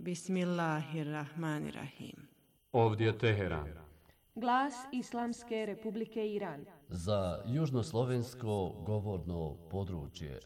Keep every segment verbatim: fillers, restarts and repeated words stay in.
Bismillahirrahmanirrahim. Ovdje Teheran. Glas Islamske Republike Iran. Za južnoslovensko govorno područje.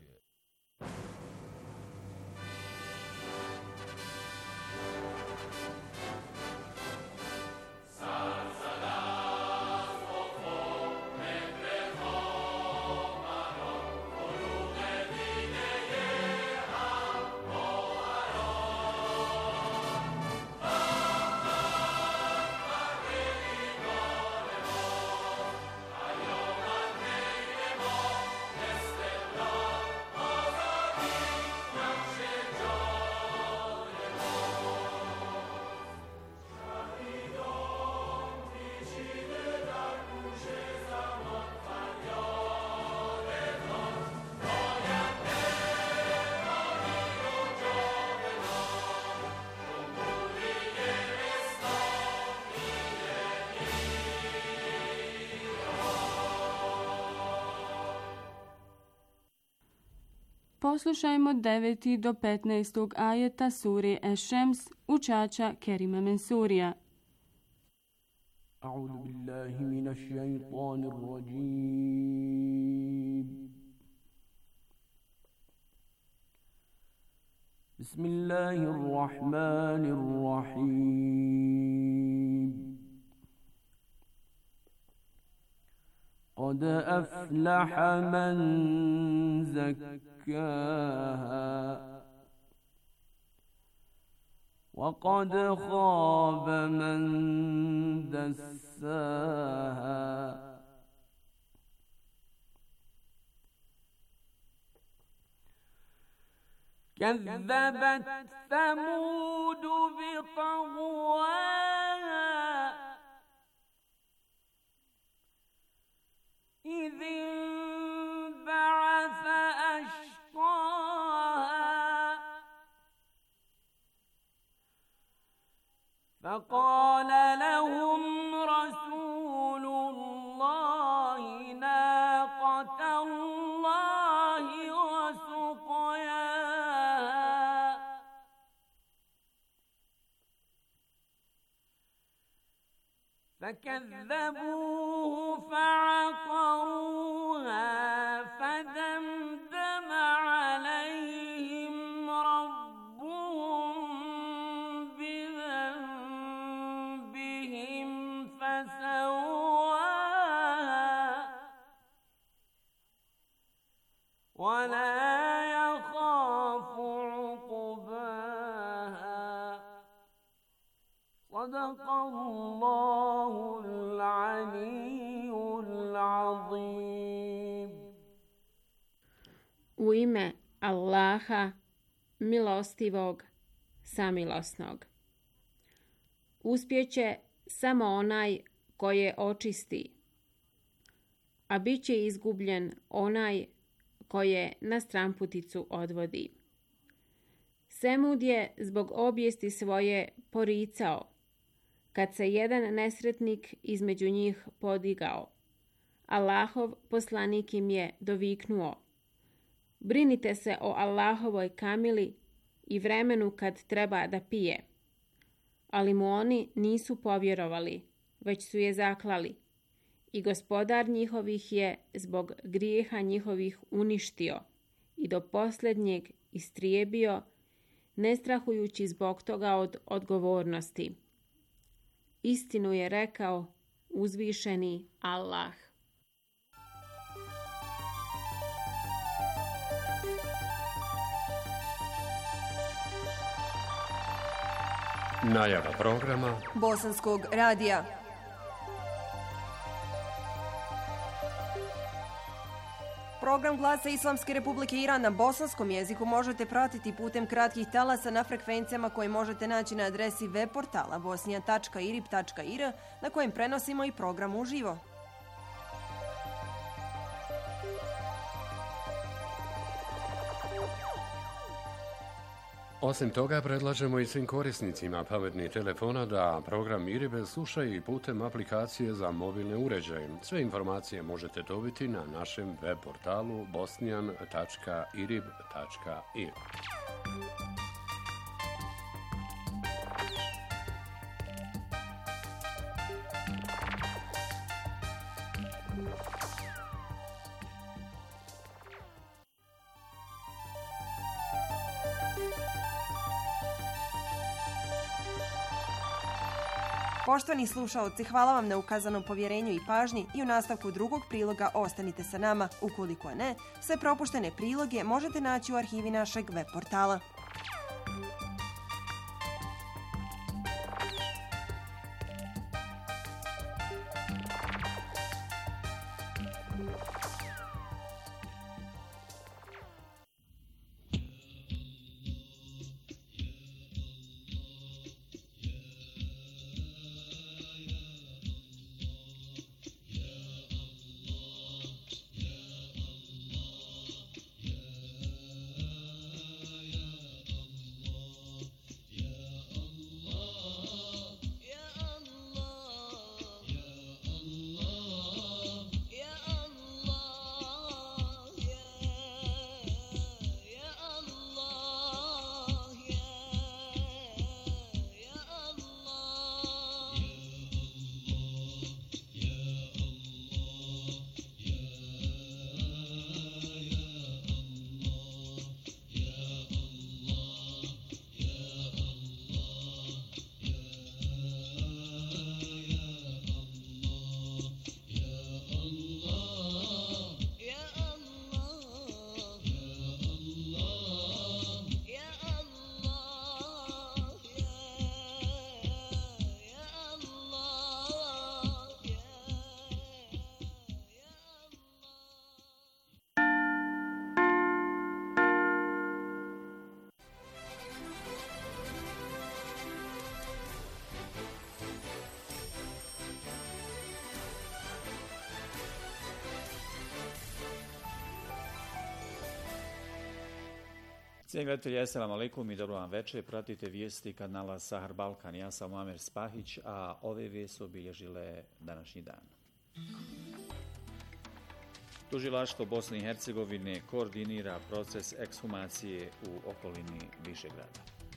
Poslušajmo deveti do petnaestog ajeta sure Eš-Šems učača Kerima Mensurija. A'udhu billahi minash shaitanir rajim. Bismillahirrahmanirrahim. قد أفلح من زكاها وقد خاب من دساها كذبت ثمود بطغواها إذ انبعث أشقاها فقال لهم رسول الله ناقة الله وسقياها فكذبوه فعقروها فدمدم عليهم ربهم بذنبهم فسواها ولا يخاف عقباها صدق الله العلي العظيم. U ime Allaha, milostivog, samilosnog. Uspjeće samo onaj koje očisti, a bit će izgubljen onaj koje na stramputicu odvodi. Semud je zbog obijesti svoje poricao, kad se jedan nesretnik između njih podigao. Allahov poslanik im je doviknuo: brinite se o Allahovoj kamili i vremenu kad treba da pije. Ali mu oni nisu povjerovali, već su je zaklali. I gospodar njihovih je zbog grijeha njihovih uništio i do posljednjeg istrijebio, ne strahujući zbog toga od odgovornosti. Istinu je rekao uzvišeni Allah. Najava programa Bosanskog radija. Program Glasa Islamske Republike Iran na bosanskom jeziku možete pratiti putem kratkih talasa na frekvencijama koje možete naći na adresi web portala bosnija tačka irib tačka ir na kojem prenosimo i program uživo. Osim toga, predlažemo i svim korisnicima pametnih telefona da program Iribe slušaju i putem aplikacije za mobilne uređaje. Sve informacije možete dobiti na našem web portalu bosnijan tačka irib tačka ir. Poštovani slušaoci, hvala vam na ukazanom povjerenju i pažnji i u nastavku drugog priloga ostanite sa nama. Ukoliko ne, sve propuštene priloge možete naći u arhivi našeg web portala. Cijenjeni gledatelji, assalamu alaikum i dobro vam večer. Pratite vijesti kanala Sahar Balkan. Ja sam Muamer Spahić, a ove vijesti obilježile današnji dan. Tužilaštvo Bosne i Hercegovine koordinira proces ekshumacije u okolini Višegrada.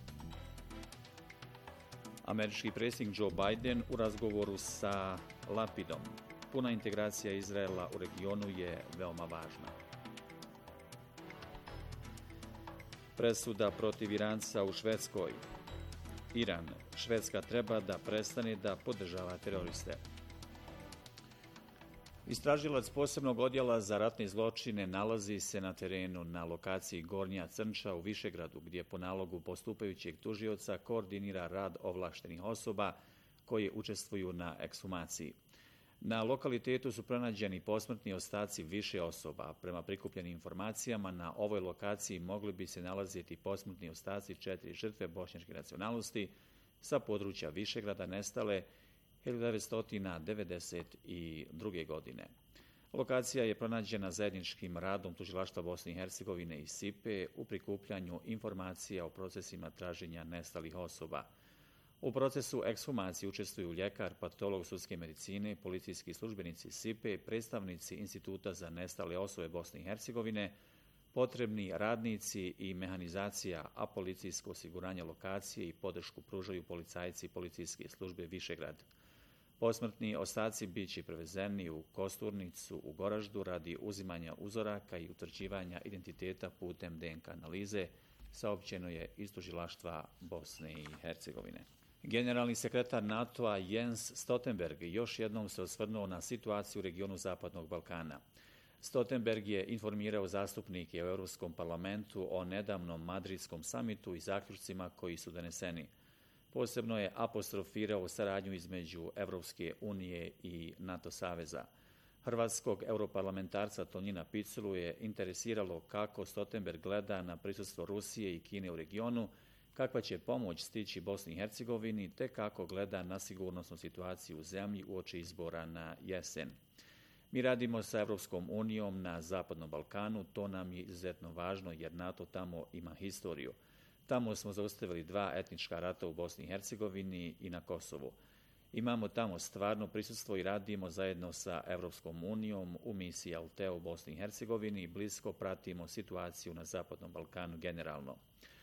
Američki predsjednik Joe Biden u razgovoru sa Lapidom. Puna integracija Izraela u regionu je veoma važna. Presuda protiv Iranca u Švedskoj. Iran, Švedska treba da prestane da podržava teroriste. Istražilac posebnog odjela za ratne zločine nalazi se na terenu na lokaciji Gornja Crnča u Višegradu, gdje po nalogu postupajućeg tužioca koordinira rad ovlaštenih osoba koje učestvuju na ekshumaciji. Na lokalitetu su pronađeni posmrtni ostaci više osoba. Prema prikupljenim informacijama, na ovoj lokaciji mogli bi se nalaziti posmrtni ostaci četiri žrtve bošnjačke nacionalnosti sa područja Višegrada nestale hiljadu devetsto devedeset druge. godine. Lokacija je pronađena zajedničkim radom Tužilaštva Bosne i Hercegovine i S I P E u prikupljanju informacija o procesima traženja nestalih osoba. U procesu ekshumacije učestvuju ljekar, patolog sudske medicine, policijski službenici S I P E, predstavnici Instituta za nestale osobe Bosne i Hercegovine, potrebni radnici i mehanizacija, a policijsko osiguranje lokacije i podršku pružaju policajci policijske službe Višegrad. Posmrtni ostaci bit će prevezeni u Kosturnicu u Goraždu radi uzimanja uzoraka i utvrđivanja identiteta putem D N K analize, saopćeno je iz Tužilaštva Bosne i Hercegovine. Generalni sekretar NATO-a Jens Stoltenberg još jednom se osvrnuo na situaciju u regionu Zapadnog Balkana. Stoltenberg je informirao zastupnike u Europskom parlamentu o nedavnom madridskom samitu i zaključcima koji su doneseni. Posebno je apostrofirao saradnju između Evropske unije i NATO saveza. Hrvatskog europarlamentarca Tonina Piculu je interesiralo kako Stoltenberg gleda na prisustvo Rusije i Kine u regionu, kakva će pomoć stići Bosni i Hercegovini, te kako gleda na sigurnosnu situaciju u zemlji uoči izbora na jesen. Mi radimo sa Evropskom unijom na Zapadnom Balkanu, to nam je izuzetno važno jer NATO tamo ima historiju. Tamo smo zaustavili dva etnička rata u Bosni i Hercegovini i na Kosovu. Imamo tamo stvarno prisustvo i radimo zajedno sa Evropskom unijom u misiji Altea u Bosni i Hercegovini i blisko pratimo situaciju na Zapadnom Balkanu generalno.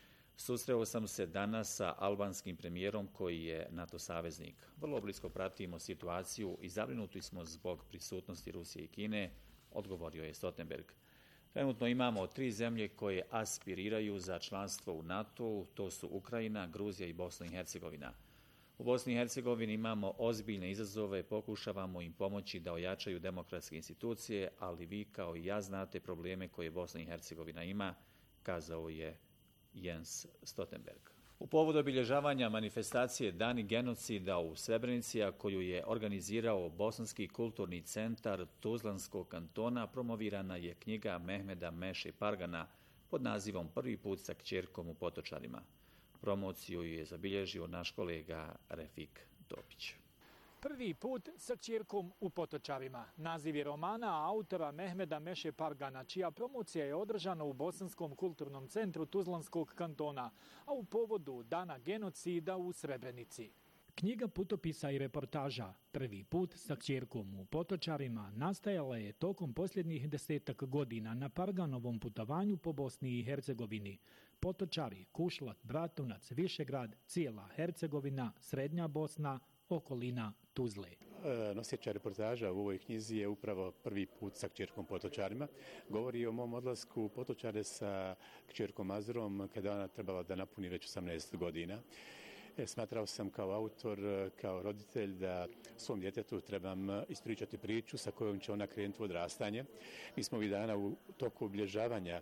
Susreo sam se danas sa albanskim premijerom koji je NATO saveznik. Vrlo blisko pratimo situaciju i zabrinuti smo zbog prisutnosti Rusije i Kine, odgovorio je Stoltenberg. Trenutno imamo tri zemlje koje aspiriraju za članstvo u NATO-u, to su Ukrajina, Gruzija i Bosna i Hercegovina. U Bosni i Hercegovini imamo ozbiljne izazove, pokušavamo im pomoći da ojačaju demokratske institucije, ali vi kao i ja znate probleme koje Bosna i Hercegovina ima, kazao je Jens Stoltenberg. U povodu obilježavanja manifestacije Dani genocida u Srebrenici, a koju je organizirao Bosanski kulturni centar Tuzlanskog kantona, promovirana je knjiga Mehmeda Meše Pargana pod nazivom Prvi put sa kćerkom u Potočarima. Promociju je zabilježio naš kolega Refik Topić. Prvi put sa kćerkom u Potočarima. Naziv je romana autora Mehmeda Meše Pargana, čija promocija je održana u Bosanskom kulturnom centru Tuzlanskog kantona, a u povodu Dana genocida u Srebrenici. Knjiga putopisa i reportaža Prvi put sa kćerkom u Potočarima nastajala je tokom posljednjih desetak godina na Parganovom putovanju po Bosni i Hercegovini. Potočari, Kušlat, Bratunac, Višegrad, cijela Hercegovina, Srednja Bosna, okolina Tuzle. Nosjeća reportaža u ovoj knjizi je upravo Prvi put sa kćerkom Potočarima. Govori o mom odlasku u Potočare sa kćerkom Azurom kada ona trebala da napuni već osamnaest godina. Smatrao sam kao autor, kao roditelj da svom djetetu trebam ispričati priču sa kojom će ona krenuti u odrastanje. Mi smo ovih dana u toku obilježavanja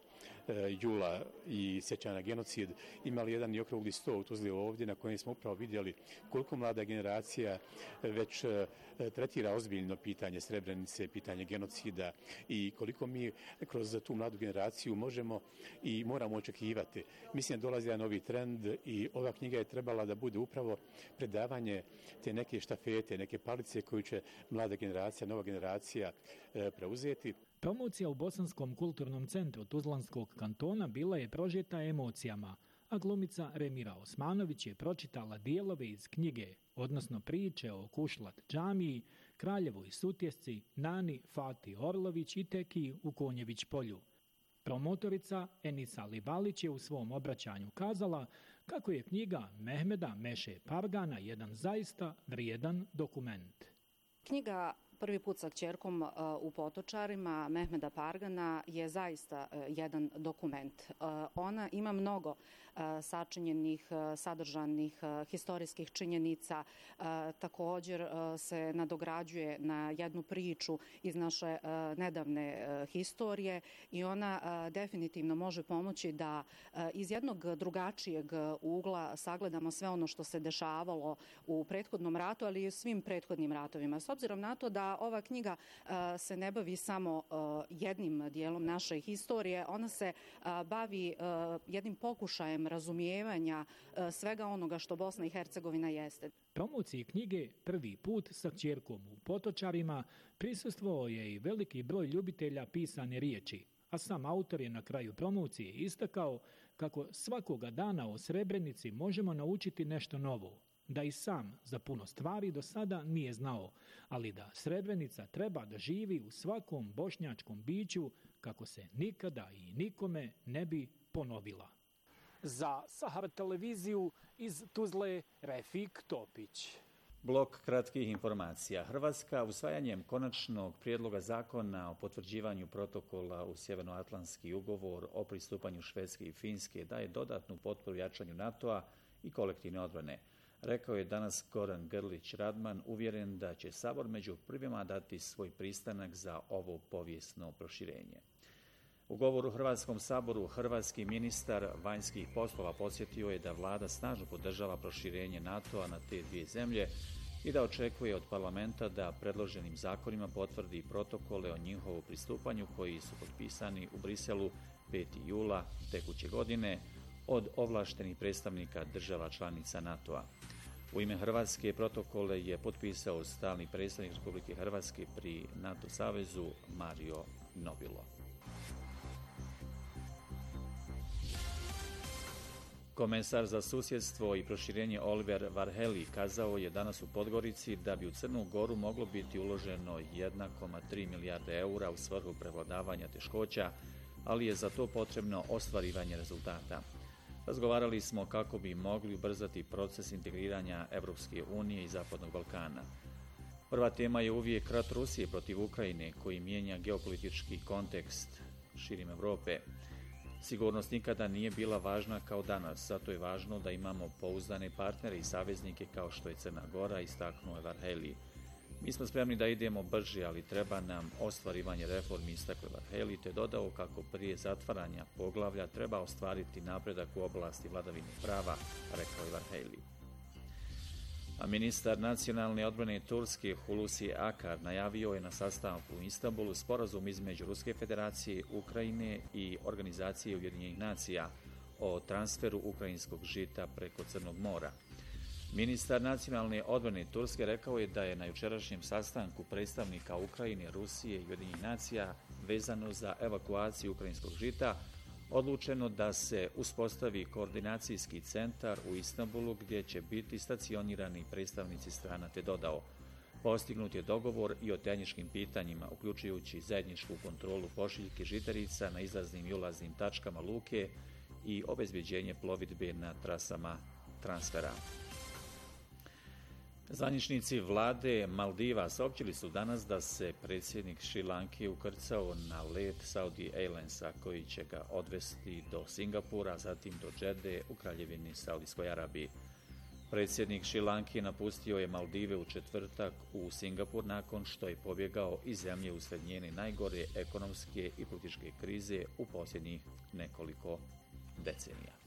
jula i sjećanja na genocid imali jedan i okrugli sto u Tuzli ovdje na kojem smo upravo vidjeli koliko mlada generacija već tretira ozbiljno pitanje Srebrenice, pitanje genocida i koliko mi kroz tu mladu generaciju možemo i moramo očekivati. Mislim da dolazi jedan novi trend i ova knjiga je trebala da bude upravo predavanje te neke štafete, neke palice koju će mlada generacija, nova generacija preuzeti. Promocija u Bosanskom kulturnom centru Tuzlanskog kantona bila je prožeta emocijama, a glumica Remira Osmanović je pročitala dijelove iz knjige, odnosno priče o Kušlat džamiji, Kraljevoj Sutjesci, Nani Fati Orlović i Teki u Konjević polju. Promotorica Enisa Livalić je u svom obraćanju kazala kako je knjiga Mehmeda Meše Pargana jedan zaista vrijedan dokument. Knjiga Prvi put sa kćerkom u Potočarima Mehmeda Pargana je zaista jedan dokument. Ona ima mnogo sačinjenih, sadržanih, historijskih činjenica. Također se nadograđuje na jednu priču iz naše nedavne historije i ona definitivno može pomoći da iz jednog drugačijeg ugla sagledamo sve ono što se dešavalo u prethodnom ratu, ali i u svim prethodnim ratovima. S obzirom na to da ova knjiga se ne bavi samo jednim dijelom naše historije, ona se bavi jednim pokušajem razumijevanja svega onoga što Bosna i Hercegovina jeste. Promociji knjige Prvi put sa kćerkom u Potočarima prisustvovao je i veliki broj ljubitelja pisane riječi, a sam autor je na kraju promocije istakao kako svakoga dana o Srebrenici možemo naučiti nešto novo, da i sam za puno stvari do sada nije znao, ali da Srebrenica treba da živi u svakom bošnjačkom biću kako se nikada i nikome ne bi ponovila. Za Sahar televiziju iz Tuzle, Refik Topić. Blok kratkih informacija. Hrvatska usvajanjem konačnog prijedloga zakona o potvrđivanju protokola u Sjevernoatlantski ugovor o pristupanju Švedske i Finske daje dodatnu potporu jačanju NATO-a i kolektivne odbrane. Rekao je danas Goran Grlić Radman, uvjeren da će Sabor među prvima dati svoj pristanak za ovo povijesno proširenje. U govoru u Hrvatskom saboru hrvatski ministar vanjskih poslova podsjetio je da vlada snažno podržava proširenje NATO-a na te dvije zemlje i da očekuje od parlamenta da predloženim zakonima potvrdi protokole o njihovu pristupanju koji su potpisani u Briselu petog jula tekuće godine od ovlaštenih predstavnika država članica NATO-a. U ime Hrvatske protokole je potpisao stalni predstavnik Republike Hrvatske pri NATO savezu Mario Nobilo. Komesar za susjedstvo i proširenje Oliver Varhelyi kazao je danas u Podgorici da bi u Crnu Goru moglo biti uloženo jedna zarez tri milijarde eura u svrhu prevladavanja teškoća, ali je za to potrebno ostvarivanje rezultata. Razgovarali smo kako bi mogli ubrzati proces integriranja Evropske unije i Zapadnog Balkana. Prva tema je uvijek rat Rusije protiv Ukrajine koji mijenja geopolitički kontekst širim Evrope. Sigurnost nikada nije bila važna kao danas, zato je važno da imamo pouzdane partnere i saveznike kao što je Crna Gora, istaknuo je Varhelyi. Mi smo spremni da idemo brže, ali treba nam ostvarivanje reformi, istakao je Varhelyi, te dodao kako prije zatvaranja poglavlja treba ostvariti napredak u oblasti vladavine prava, rekao je Varhelyi. A ministar nacionalne odbrane Turske Hulusi Akar najavio je na sastanku u Istanbulu sporazum između Ruske federacije, Ukrajine i Organizacije Ujedinjenih nacija o transferu ukrajinskog žita preko Crnog mora. Ministar nacionalne odbrane Turske rekao je da je na jučerašnjem sastanku predstavnika Ukrajine, Rusije i Ujedinjenih nacija vezano za evakuaciju ukrajinskog žita odlučeno da se uspostavi koordinacijski centar u Istanbulu gdje će biti stacionirani predstavnici strana, te dodao: postignut je dogovor i o tehničkim pitanjima, uključujući zajedničku kontrolu pošiljke žitarica na izlaznim i ulaznim tačkama luke i obezbeđenje plovidbe na trasama transfera. Zvaničnici vlade Maldiva saopćili su danas da se predsjednik Šrilanke ukrcao na let Saudi Airlinesa koji će ga odvesti do Singapura, zatim do Džede u Kraljevini Saudijskoj Arabiji. Predsjednik Šrilanke napustio je Maldive u četvrtak u Singapur nakon što je pobjegao iz zemlje usred njene najgore ekonomske i političke krize u posljednjih nekoliko decenija.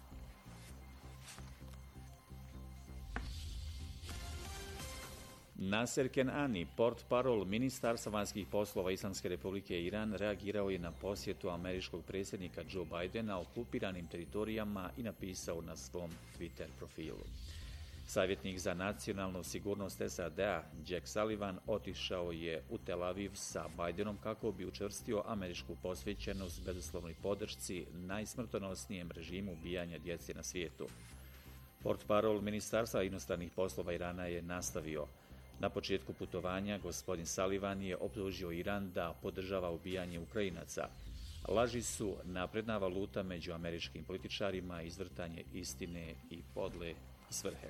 Naser Kenani, portparol Ministarstva vanjskih poslova Islamske republike Iran, reagirao je na posjetu američkog predsjednika Joe Bidena okupiranim teritorijama i napisao na svom Twitter profilu. Savjetnik za nacionalnu sigurnost S A D-a Jack Sullivan otišao je u Tel Aviv sa Bidenom kako bi učvrstio američku posvećenost bezuslovnoj podršci najsmrtonosnijem režimu ubijanja djece na svijetu. Portparol Ministarstva inostranih poslova Irana je nastavio: na početku putovanja gospodin Sullivan je optužio Iran da podržava ubijanje Ukrajinaca. Laži su napredna valuta među američkim političarima, izvrtanje istine i podle svrhe.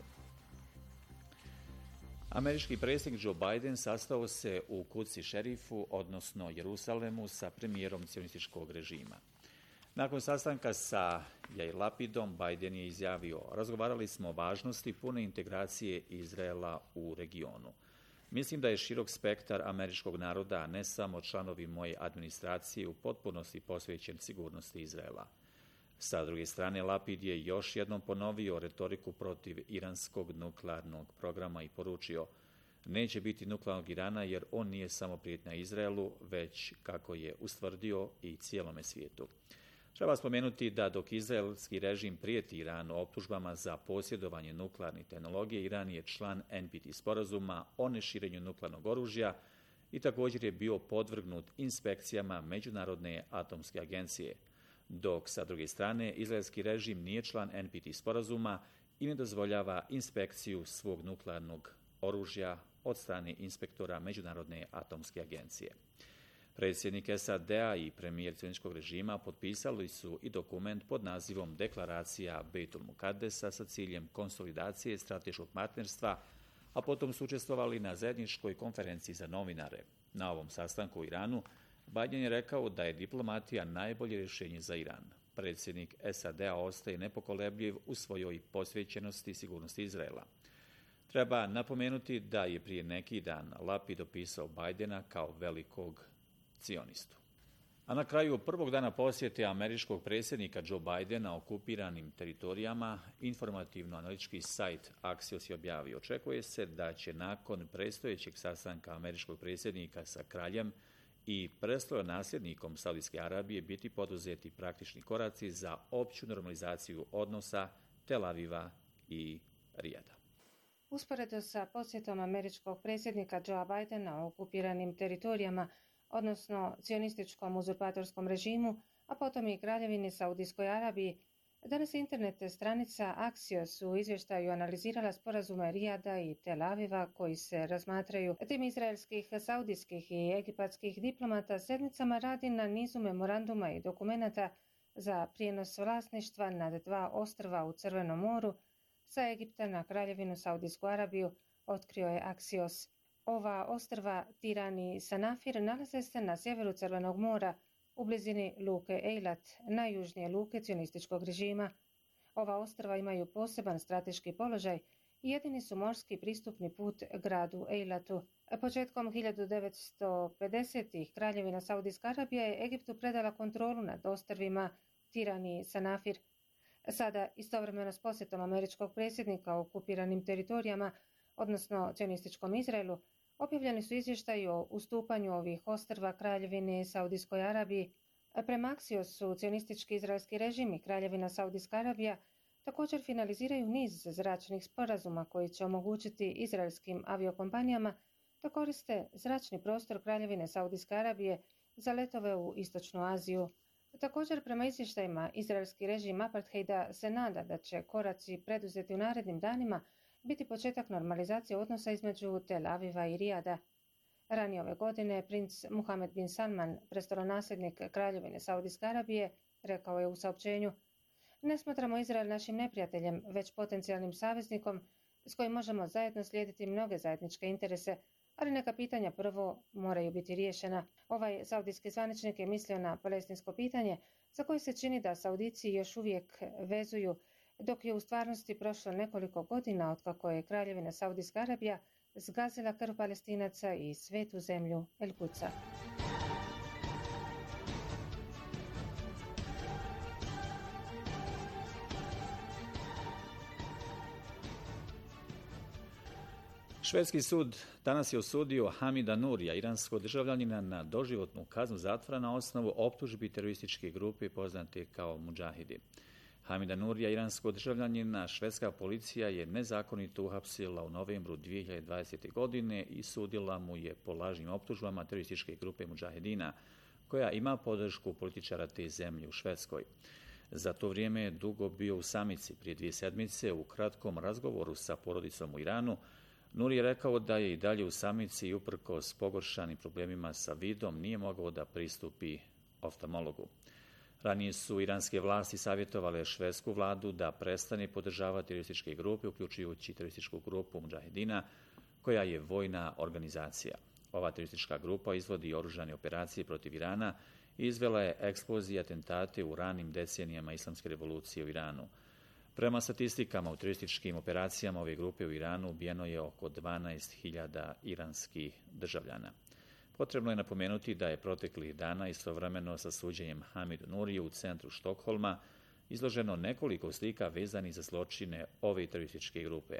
Američki predsjednik Joe Biden sastao se u Kudsi Šerifu, odnosno Jerusalemu, sa premijerom cionističkog režima. Nakon sastanka sa Jair Lapidom, Biden je izjavio: razgovarali smo o važnosti pune integracije Izraela u regionu. Mislim da je širok spektar američkog naroda, ne samo članovi moje administracije, u potpunosti posvećen sigurnosti Izraela. Sa druge strane, Lapid je još jednom ponovio retoriku protiv iranskog nuklearnog programa i poručio: neće biti nuklearnog Irana jer on nije samo prijetnja Izraelu, već, kako je ustvrdio, i cijelome svijetu. Treba spomenuti da dok izraelski režim prijeti Iranu optužbama za posjedovanje nuklearne tehnologije, Iran je član N P T sporazuma o neširenju nuklearnog oružja i također je bio podvrgnut inspekcijama Međunarodne atomske agencije, dok sa druge strane izraelski režim nije član N P T sporazuma i ne dozvoljava inspekciju svog nuklearnog oružja od strane inspektora Međunarodne atomske agencije. Predsjednik S A D-a i premijer cionističkog režima potpisali su i dokument pod nazivom Deklaracija Bejtul Mukaddesa sa ciljem konsolidacije strateškog partnerstva, a potom su učestvovali na zajedničkoj konferenciji za novinare. Na ovom sastanku u Iranu Biden je rekao da je diplomatija najbolje rješenje za Iran. Predsjednik S A D-a ostaje nepokolebljiv u svojoj posvećenosti sigurnosti Izraela. Treba napomenuti da je prije neki dan Lapid opisao Bidena kao velikog cionistu. A na kraju prvog dana posjete američkog predsjednika Joe Bidena okupiranim teritorijama, informativno-analitički sajt Axios je objavio: očekuje se da će nakon predstojećeg sastanka američkog predsjednika sa kraljem i prestolonasljednikom Saudijske Arabije biti poduzeti praktični koraci za opću normalizaciju odnosa Tel Aviva i Rijada. Usporedo sa posjetom američkog predsjednika Joea Bidena okupiranim teritorijama, odnosno cionističkom uzurpatorskom režimu, a potom i Kraljevini Saudijskoj Arabiji, danas internet stranica Axios u izvještaju analizirala sporazume Rijada i Tel Aviva koji se razmatraju. Tim izraelskih, saudijskih i egipatskih diplomata sedmicama radi na nizu memoranduma i dokumenata za prijenos vlasništva nad dva ostrva u Crvenom moru sa Egipta na Kraljevinu Saudijsku Arabiju, otkrio je Axios. Ova ostrva, Tiran i Sanafir, nalaze se na sjeveru Crvenog mora, u blizini luke Eilat, najjužnije luke cionističkog režima. Ova ostrva imaju poseban strateški položaj i jedini su morski pristupni put gradu Eilatu. Početkom hiljadu devetsto pedesetih Kraljevina Saudijska Arabija je Egiptu predala kontrolu nad ostrvima Tirani i Sanafir. Sada, istovremeno s posjetom američkog predsjednika u okupiranim teritorijama, odnosno cionističkom Izraelu, objavljeni su izvještaji o ustupanju ovih ostrva Kraljevini Saudijskoj Arabiji. Prema Axiosu, cionistički izraelski režim i Kraljevina Saudijska Arabija također finaliziraju niz zračnih sporazuma koji će omogućiti izraelskim aviokompanijama da koriste zračni prostor Kraljevine Saudijske Arabije za letove u Istočnu Aziju. Također, prema izvještajima, izraelski režim apartheida se nada da će koraci preduzeti u narednim danima biti početak normalizacije odnosa između Tel Aviva i Rijada. Ranije ove godine princ Muhammed bin Salman, prestolonasljednik Kraljevine Saudijske Arabije, rekao je u saopćenju: "Ne smatramo Izrael našim neprijateljem, već potencijalnim saveznikom s kojim možemo zajedno slijediti mnoge zajedničke interese, ali neka pitanja prvo moraju biti riješena." Ovaj saudijski zvaničnik je mislio na palestinsko pitanje, za koje se čini da Saudici još uvijek vezuju, dok je u stvarnosti prošlo nekoliko godina otkako je Kraljevina Saudijska Arabija zgazila krv Palestinaca i svetu zemlju El Kudsa. Švedski sud danas je osudio Hamida Nurija, iranskog državljanina, na doživotnu kaznu zatvora na osnovu optužbi terorističke grupe poznate kao Mudžahidi. Hamida Nurija, iranskog državljanina, švedska policija je nezakonito uhapsila u novembru dvije hiljade dvadesete. godine i sudila mu je po lažnim optužbama terorističke grupe Mudžahidina, koja ima podršku političara te zemlje u Švedskoj. Za to vrijeme je dugo bio u samici. Prije dvije sedmice u kratkom razgovoru sa porodicom u Iranu, Nuri je rekao da je i dalje u samici i uprkos pogoršanim problemima sa vidom nije mogao da pristupi oftalmologu. Ranije su iranske vlasti savjetovale švedsku vladu da prestane podržavati terorističke grupe, uključujući terorističku grupu Mudžahidina, koja je vojna organizacija. Ova teroristička grupa izvodi oružane operacije protiv Irana i izvela je eksplozije i atentate u ranim decenijama islamske revolucije u Iranu. Prema statistikama, u terorističkim operacijama ove grupe u Iranu ubijeno je oko dvanaest hiljada iranskih državljana. Potrebno je napomenuti da je proteklih dana istovremeno sa suđenjem Hamidu Nuriju u centru Štokholma izloženo nekoliko slika vezanih za zločine ove terorističke grupe.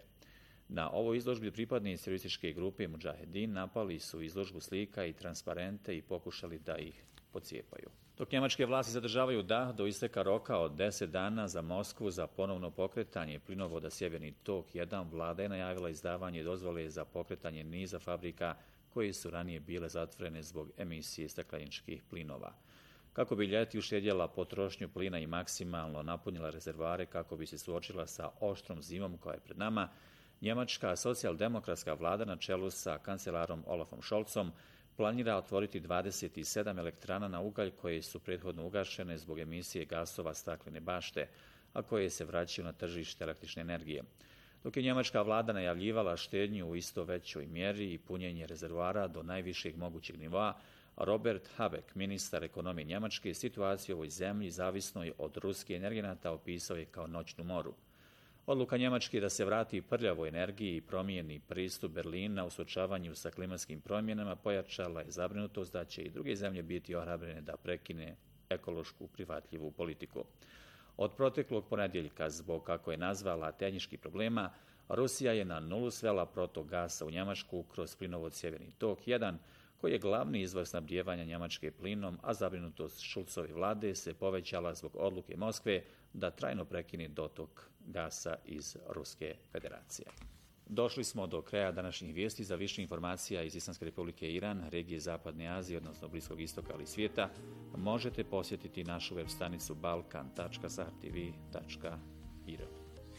Na ovoj izložbi pripadnici terorističke grupe Mudžahedin napali su izložbu slika i transparente i pokušali da ih pocijepaju. Dok njemačke vlasti zadržavaju dah do isteka roka od deset dana za Moskvu za ponovno pokretanje plinovoda Sjeverni tok jedan, vlada je najavila izdavanje dozvole za pokretanje niza fabrika koje su ranije bile zatvorene zbog emisije stakleničkih plinova. Kako bi ljeti uštedjela potrošnju plina i maksimalno napunila rezervoare kako bi se suočila sa oštrom zimom koja je pred nama, njemačka socijaldemokratska vlada na čelu sa kancelarom Olafom Scholzom planira otvoriti dvadeset sedam elektrana na ugalj koje su prethodno ugašene zbog emisije gasova staklene bašte, a koje se vraćaju na tržište električne energije. Dok je njemačka vlada najavljivala štednju u isto većoj mjeri i punjenje rezervoara do najvišeg mogućeg nivoa, Robert Habeck, ministar ekonomije Njemačke, situaciju u ovoj zemlji zavisnoj od ruske energenata opisao je kao noćnu moru. Odluka Njemačke da se vrati prljavoj energiji i promijeni pristup Berlina u suočavanju sa klimatskim promjenama pojačala je zabrinutost da će i druge zemlje biti ohrabrene da prekine ekološku prihvatljivu politiku. Od proteklog ponedjeljka, zbog, kako je nazvala, tehničkih problema, Rusija je na nulu svela protok gasa u Njemačku kroz plinovod Sjeverni tok jedan, koji je glavni izvor snabdijevanja Njemačke plinom, a zabrinutost Šulcove vlade se povećala zbog odluke Moskve da trajno prekine dotok gasa iz Ruske federacije. Došli smo do kraja današnjih vijesti. Za više informacija iz Islamske Republike Iran, regije Zapadne Azije, odnosno Bliskog istoka ali svijeta, možete posjetiti našu web stranicu balkan tačka sahar t v tačka i r.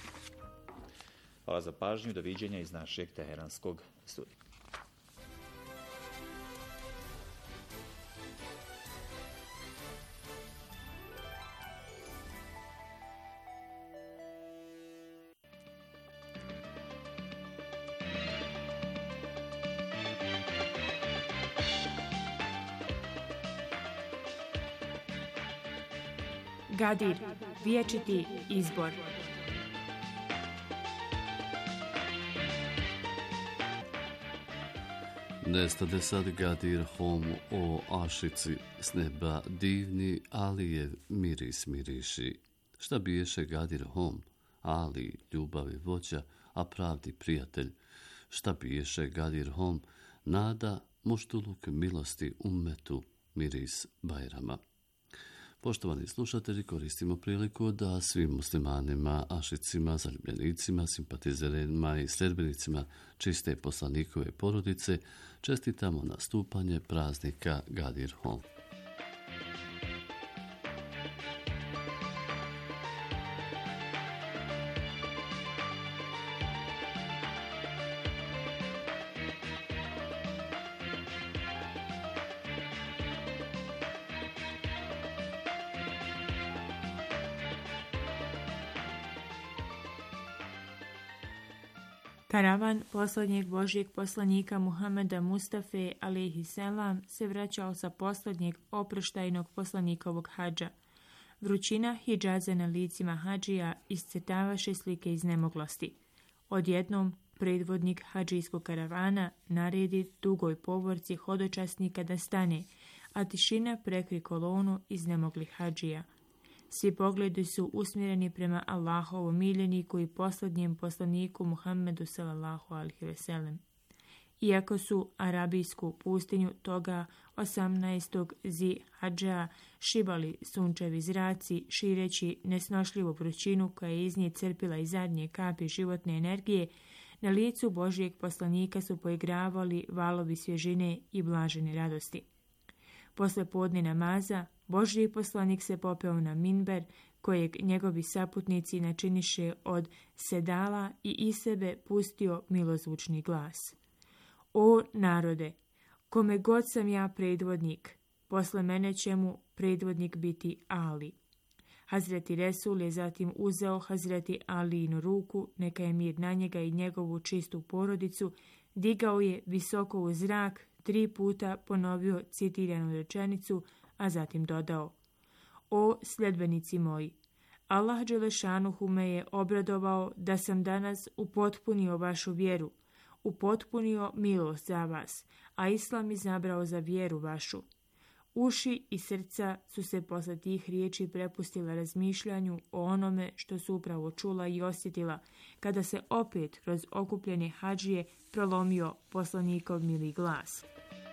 Hvala za pažnju, doviđenja iz našeg teheranskog studija. Gadir, vječiti izbor. Nestade sad Gadir Hom o Ašici, s neba divni Alijev miris miriši. Šta biješe Gadir Hom, Ali ljubavi vođa, a pravdi prijatelj. Šta biješe Gadir Hom, nada muštuluk milosti ummetu, miris Bajrama. Poštovani slušatelji, koristimo priliku da svim muslimanima, ašicima, zaljubljenicima, simpatizerima i sljedbenicima čiste poslanikove porodice čestitamo nastupanje praznika Gadir Hom. Karavan posljednjeg Božjeg poslanika Muhameda Mustafe alejhi selam se vraćao sa posljednjeg oproštajnog poslanikovog hadža. Vrućina hidžaze na licima hadžija iscrtavaše slike iznemoglosti. Odjednom predvodnik hadžijskog karavana naredi dugoj povorci hodočasnika da stane, a tišina prekri kolonu iznemoglih hadžija. Svi pogledi su usmjereni prema Allahovom miljeniku i posljednjem poslaniku Muhammedu sallallahu alejhi ve sellem. Iako su arabijsku pustinju toga osamnaestog zi hadža šibali sunčevi zraci, šireći nesnošljivu vrućinu koja je iz nje crpila i zadnje kapi životne energije, na licu Božijeg poslanika su poigravali valovi svježine i blažene radosti. Posle podne namaza, Božji poslanik se popeo na minber, kojeg njegovi saputnici načiniše od sedala i iz sebe pustio milozvučni glas. O narode, kome god sam ja predvodnik, posle mene će mu predvodnik biti Ali. Hazreti Resul je zatim uzeo Hazreti Alijinu ruku, neka je mir na njega i njegovu čistu porodicu, digao je visoko u zrak, tri puta ponovio citiranu rečenicu, a zatim dodao: O sljedbenici moji, Allah dželešanuhu me je obradovao da sam danas upotpunio vašu vjeru, upotpunio milost za vas, a Islam izabrao za vjeru vašu. Uši i srca su se posle tih riječi prepustila razmišljanju o onome što su upravo čula i osjetila, kada se opet kroz okupljene hadžije prolomio poslanikov mili glas.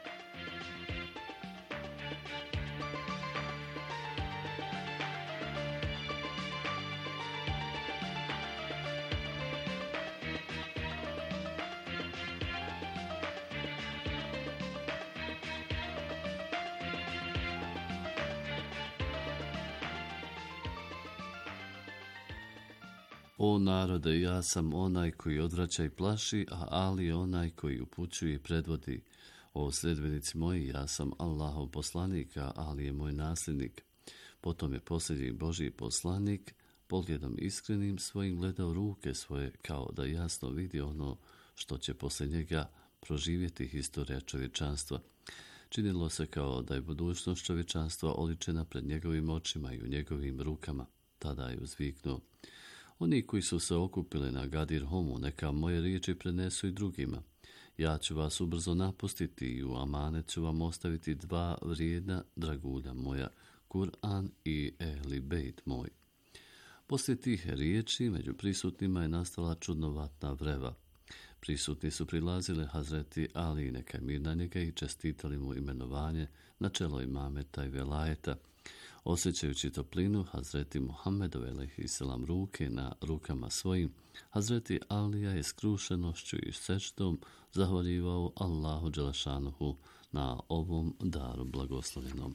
O narode, ja sam onaj koji odvraća i plaši, a Ali je onaj koji upućuje i predvodi. O sljedbenici moji, ja sam Allahov poslanik, a Ali je moj nasljednik. Potom je posljednji Božji poslanik pogledom iskrenim svojim gledao ruke svoje, kao da jasno vidi ono što će poslije njega proživjeti historija čovječanstva. Činilo se kao da je budućnost čovječanstva oličena pred njegovim očima i u njegovim rukama. Tada je uzviknuo: Oni koji su se okupili na Gadir Homu, neka moje riječi prenesu i drugima. Ja ću vas ubrzo napustiti i u amanet ću vam ostaviti dva vrijedna dragulja moja, Kur'an i Ehli Bejt moj. Poslije tih riječi među prisutnima je nastala čudnovatna vreva. Prisutni su prilazili Hazreti Ali, neka mir na njega, i čestitali mu imenovanje na čelo imameta i velajeta. Osjećajući toplinu Hazreti Muhammedove alejhi selam ruke na rukama svojim, Hazreti Alija je skrušenošću i sećdom zahvaljivao Allahu dželešanuhu na ovom daru blagoslovljenom.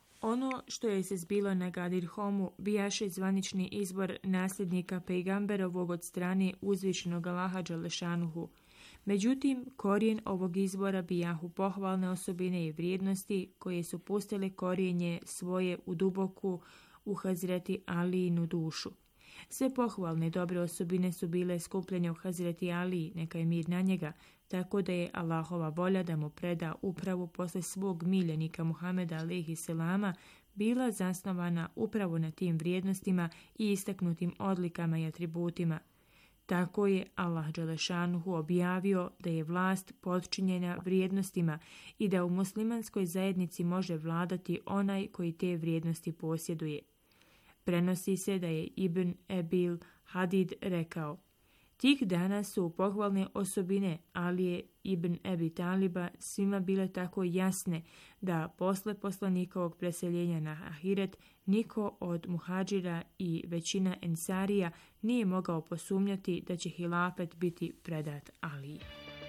Ono što je se zbilo na Gadir Homu bijaše zvanični izbor nasljednika pejgamberovog od strane uzvišenog Allaha dželešanuhu. Međutim, korijen ovog izbora bijahu pohvalne osobine i vrijednosti koje su pustile korijenje svoje u duboku u Hazreti Alijinu dušu. Sve pohvalne dobre osobine su bile skupljene u Hazreti Aliji, neka je mir na njega, tako da je Allahova volja da mu preda upravo posle svog miljenika Muhameda alejhi selama bila zasnovana upravo na tim vrijednostima i istaknutim odlikama i atributima. Tako je Allah dželešanuhu objavio da je vlast podčinjena vrijednostima i da u muslimanskoj zajednici može vladati onaj koji te vrijednosti posjeduje. Prenosi se da je Ibn Ebil Hadid rekao: tih dana su pohvalne osobine Alije ibn Ebi Taliba svima bile tako jasne da posle poslanikovog preseljenja na Ahiret niko od muhađira i većina ensarija nije mogao posumnjati da će hilafet biti predat Aliji.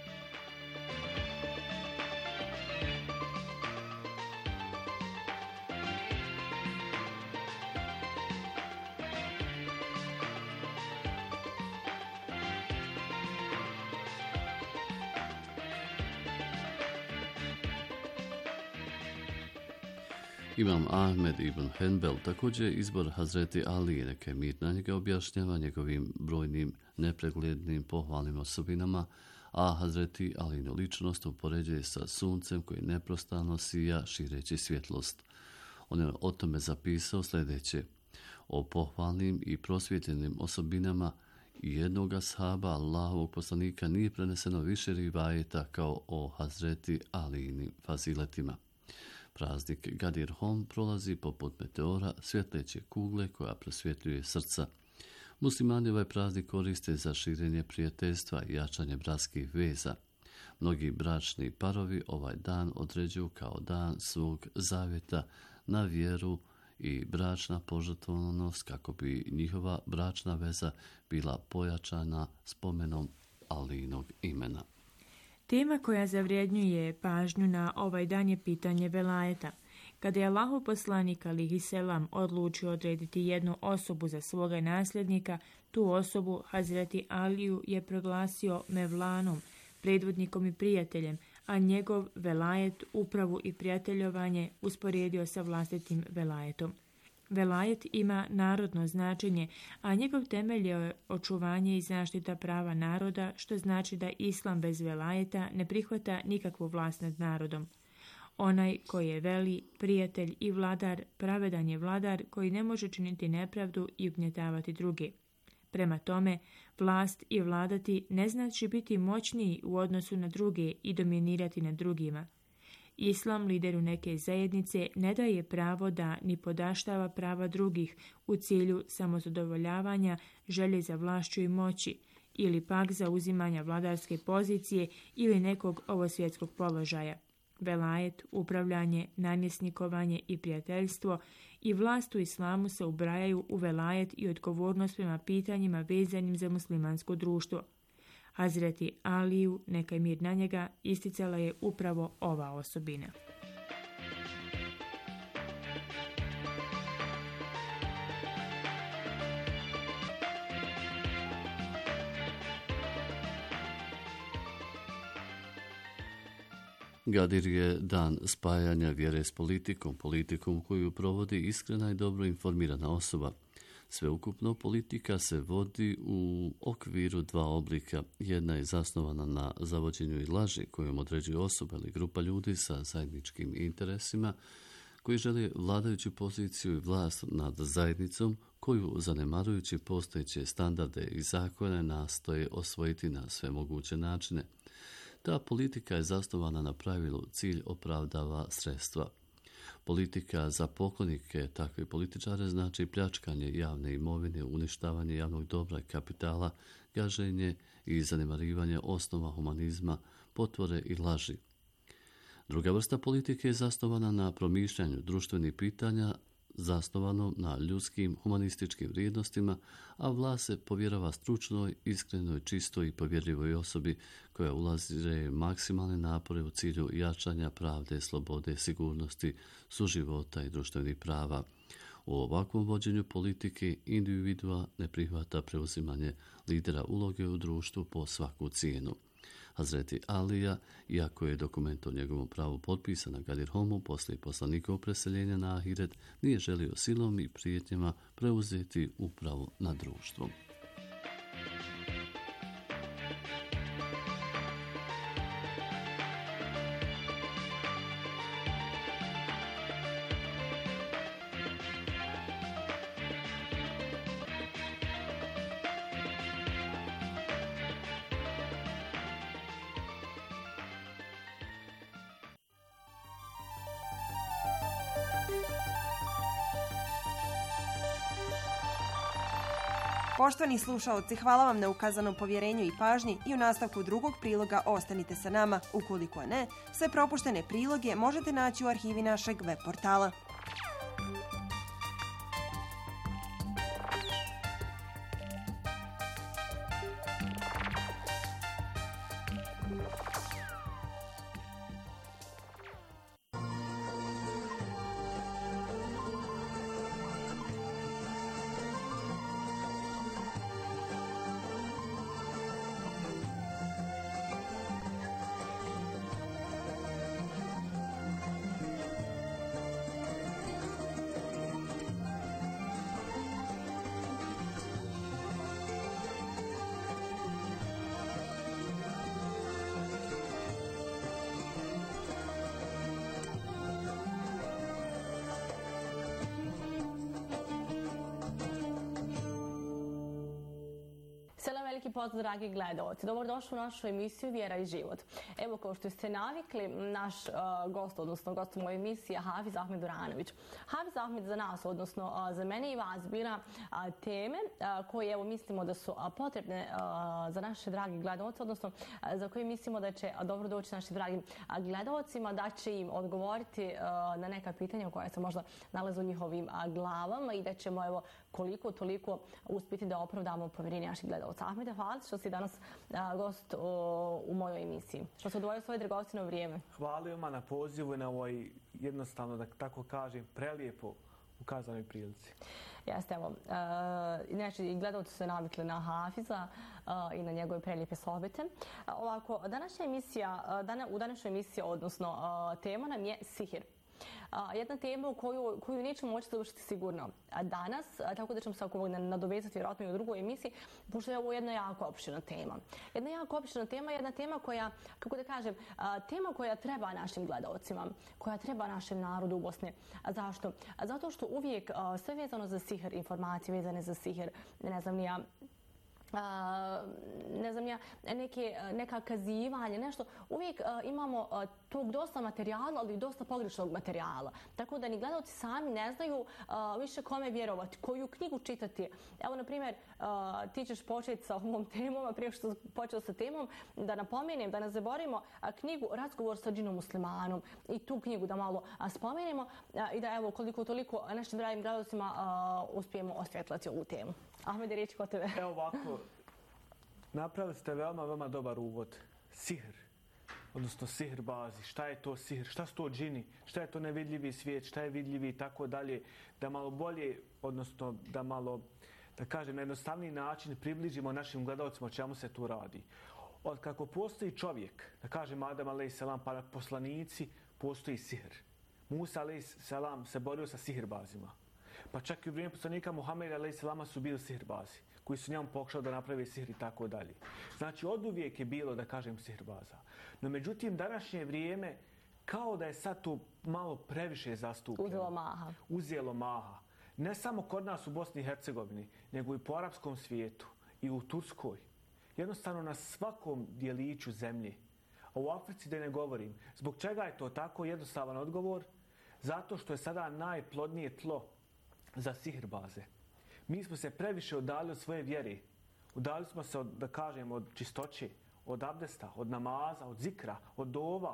Imam Ahmed ibn Hanbel također izbor Hazreti Alije, neka je mir na njega, objašnjava njegovim brojnim nepreglednim pohvalnim osobinama, a Hazreti Alijinu ličnost upoređuje sa suncem koji neprostano sija šireći svjetlost. On je o tome zapisao sljedeće: o pohvalnim i prosvjetljenim osobinama jednog ashaba Allahovog poslanika nije preneseno više rivajeta kao o Hazreti Alijinim faziletima. Praznik Gadir Hom prolazi poput meteora svjetleće kugle koja prosvjetljuje srca. Muslimani ovaj praznik koriste za širenje prijateljstva i jačanje bratskih veza. Mnogi bračni parovi ovaj dan određuju kao dan svog zavjeta na vjeru i bračna požrtvovnost kako bi njihova bračna veza bila pojačana spomenom Alijinog imena. Tema koja zavrijednjuje pažnju na ovaj dan je pitanje velajeta. Kada je Allahov poslanik alejhi selam odlučio odrediti jednu osobu za svoga nasljednika, tu osobu Hazreti Aliju je proglasio mevlanom, predvodnikom i prijateljem, a njegov velajet, upravu i prijateljovanje usporedio sa vlastitim velajetom. Velajet ima narodno značenje, a njegov temelj je očuvanje i zaštita prava naroda, što znači da islam bez velajeta ne prihvata nikakvu vlast nad narodom. Onaj koji je veli, prijatelj i vladar, pravedan je vladar koji ne može činiti nepravdu i ugnjetavati druge. Prema tome, vlast i vladati ne znači biti moćniji u odnosu na druge i dominirati nad drugima. Islam lideru neke zajednice ne daje pravo da ni podaštava prava drugih u cilju samozadovoljavanja, želje za vlašću i moći, ili pak za uzimanja vladarske pozicije ili nekog ovosvjetskog položaja. Velajet, upravljanje, namjesnikovanje i prijateljstvo i vlast u islamu se ubrajaju u velajet i odgovornost prema pitanjima vezanim za muslimansko društvo. Hazreti Aliju, neka je mir na njega, isticala je upravo ova osobina. Gadir je dan spajanja vjere s politikom, politikom koju provodi iskrena i dobro informirana osoba. Sveukupno politika se vodi u okviru dva oblika. Jedna je zasnovana na zavođenju i laži kojom određuje osoba ili grupa ljudi sa zajedničkim interesima koji žele vladajuću poziciju i vlast nad zajednicom koju, zanemarujući postojeće standarde i zakone, nastoje osvojiti na sve moguće načine. Ta politika je zasnovana na pravilu cilj opravdava sredstva. Politika za poklonike takve političare znači pljačkanje javne imovine, uništavanje javnog dobra i kapitala, gaženje i zanemarivanje osnova humanizma, potvore i laži. Druga vrsta politike je zasnovana na promišljanju društvenih pitanja, zasnovano na ljudskim humanističkim vrijednostima, a vlast se povjerava stručnoj, iskrenoj, čistoj i povjerljivoj osobi koja ulazi maksimalne napore u cilju jačanja pravde, slobode, sigurnosti, suživota i društvenih prava. U ovakvom vođenju politike individua ne prihvata preuzimanje lidera uloge u društvu po svaku cijenu. Hazreti Alija, iako je dokument o njegovom pravu potpisan na Gadir Homu poslije poslanikovog preseljenja na Ahiret, nije želio silom i prijetnjama preuzeti upravu nad društvom. Poštovani slušaoci, hvala vam na ukazanom povjerenju i pažnji i u nastavku drugog priloga ostanite sa nama. Ukoliko ne, sve propuštene priloge možete naći u arhivi našeg web portala. Veliki pozdrav, dragi gledalci. Dobrodošli u našu emisiju Vjera i život. Evo, kao što ste navikli, naš uh, gost, odnosno gost u mojoj emisiji je Hafiz Ahmed Duranović. Hafiz Ahmed za nas, odnosno uh, za mene i vas, bira uh, teme uh, koje evo, mislimo da su uh, potrebne uh, za naše dragi gledalce, odnosno uh, za koje mislimo da će uh, dobro doći našim dragim uh, gledalcima, da će im odgovoriti uh, na neka pitanja koja se možda nalaze u njihovim uh, glavama i da ćemo evo, koliko toliko uspjeti da opravdamo povjerenje naših gledalca. Ahmede, hvala što si danas a, gost o, u mojoj emisiji. Što se odvojio svoje dragocjeno vrijeme. Hvala vam na pozivu i na ovoj jednostavno, da tako kažem, prelijepo ukazanoj prilici. Jeste, evo. E, inače, i gledalci su se navikli na Hafiza e, i na njegove prelijepe sohbete. E, ovako, današnja emisija, dana, u današnjoj emisiji, odnosno e, tema nam je sihir. Uh, jedna tema koju, koju nećemo moći završiti sigurno danas, a, tako da ćemo se oko ovog nadovezati vjerojatno i u drugoj emisiji, pošto je ovo jedna jako opširna tema. Jedna jako opširna tema, jedna tema koja, kako da kažem, a, tema koja treba našim gledalcima, koja treba našem narodu u Bosni. A zašto? A zato što uvijek a, sve vezano za sihir, informacije vezane za sihir, ne znam ni ja, Uh, ne znam ja, neke, neka kazivanja, nešto. Uvijek uh, imamo uh, tog dosta materijala, ali i dosta pogrešnog materijala. Tako da ni gledalci sami ne znaju uh, više kome vjerovati, koju knjigu čitati. Evo, na primjer, uh, ti ćeš početi sa ovom temom, a prije što počeo sa temom, da napomenem, da ne zaboravimo uh, knjigu Razgovor sa džinom muslimanom i tu knjigu da malo uh, spomenemo uh, i da evo koliko toliko našim dragim gledalcima uh, uspijemo osvjetlati ovu temu. Ahmede, riječ kod tebe. Evo ovako, napravili ste veoma, veoma dobar uvod. Sihr, odnosno sihr bazi. Šta je to sihr? Šta su to džini? Šta je to nevidljivi svijet? Šta je vidljivi i tako dalje? Da malo bolje, odnosno da malo, da kažem, na jednostavniji način približimo našim gledalcima o čemu se tu radi. Od kako postoji čovjek, da kažem Adam a.s. pa poslanici, postoji sihr. Musa a.s. se borio sa sihrbazima. Pa čak i u vrijeme poslanika Muhameda a.s. su bili sihirbazi, koji su njemu pokušali da naprave sihr i tako dalje. Znači, od uvijek je bilo, da kažem, sihirbaza. No, međutim, današnje vrijeme, kao da je sad to malo previše zastupljeno. Uzelo maha. Uzelo maha. Ne samo kod nas u Bosni i Hercegovini, nego i po arapskom svijetu i u Turskoj. Jednostavno na svakom dijeliću zemlje. A u Africi da ne govorim. Zbog čega je to tako? Jednostavan odgovor. Zato što je sada najplodnije tlo za sihirbaze. Mi smo se previše udali od svoje vjere. Udali smo se, od, da kažem, od čistoće, od abdesta, od namaza, od zikra, od dova.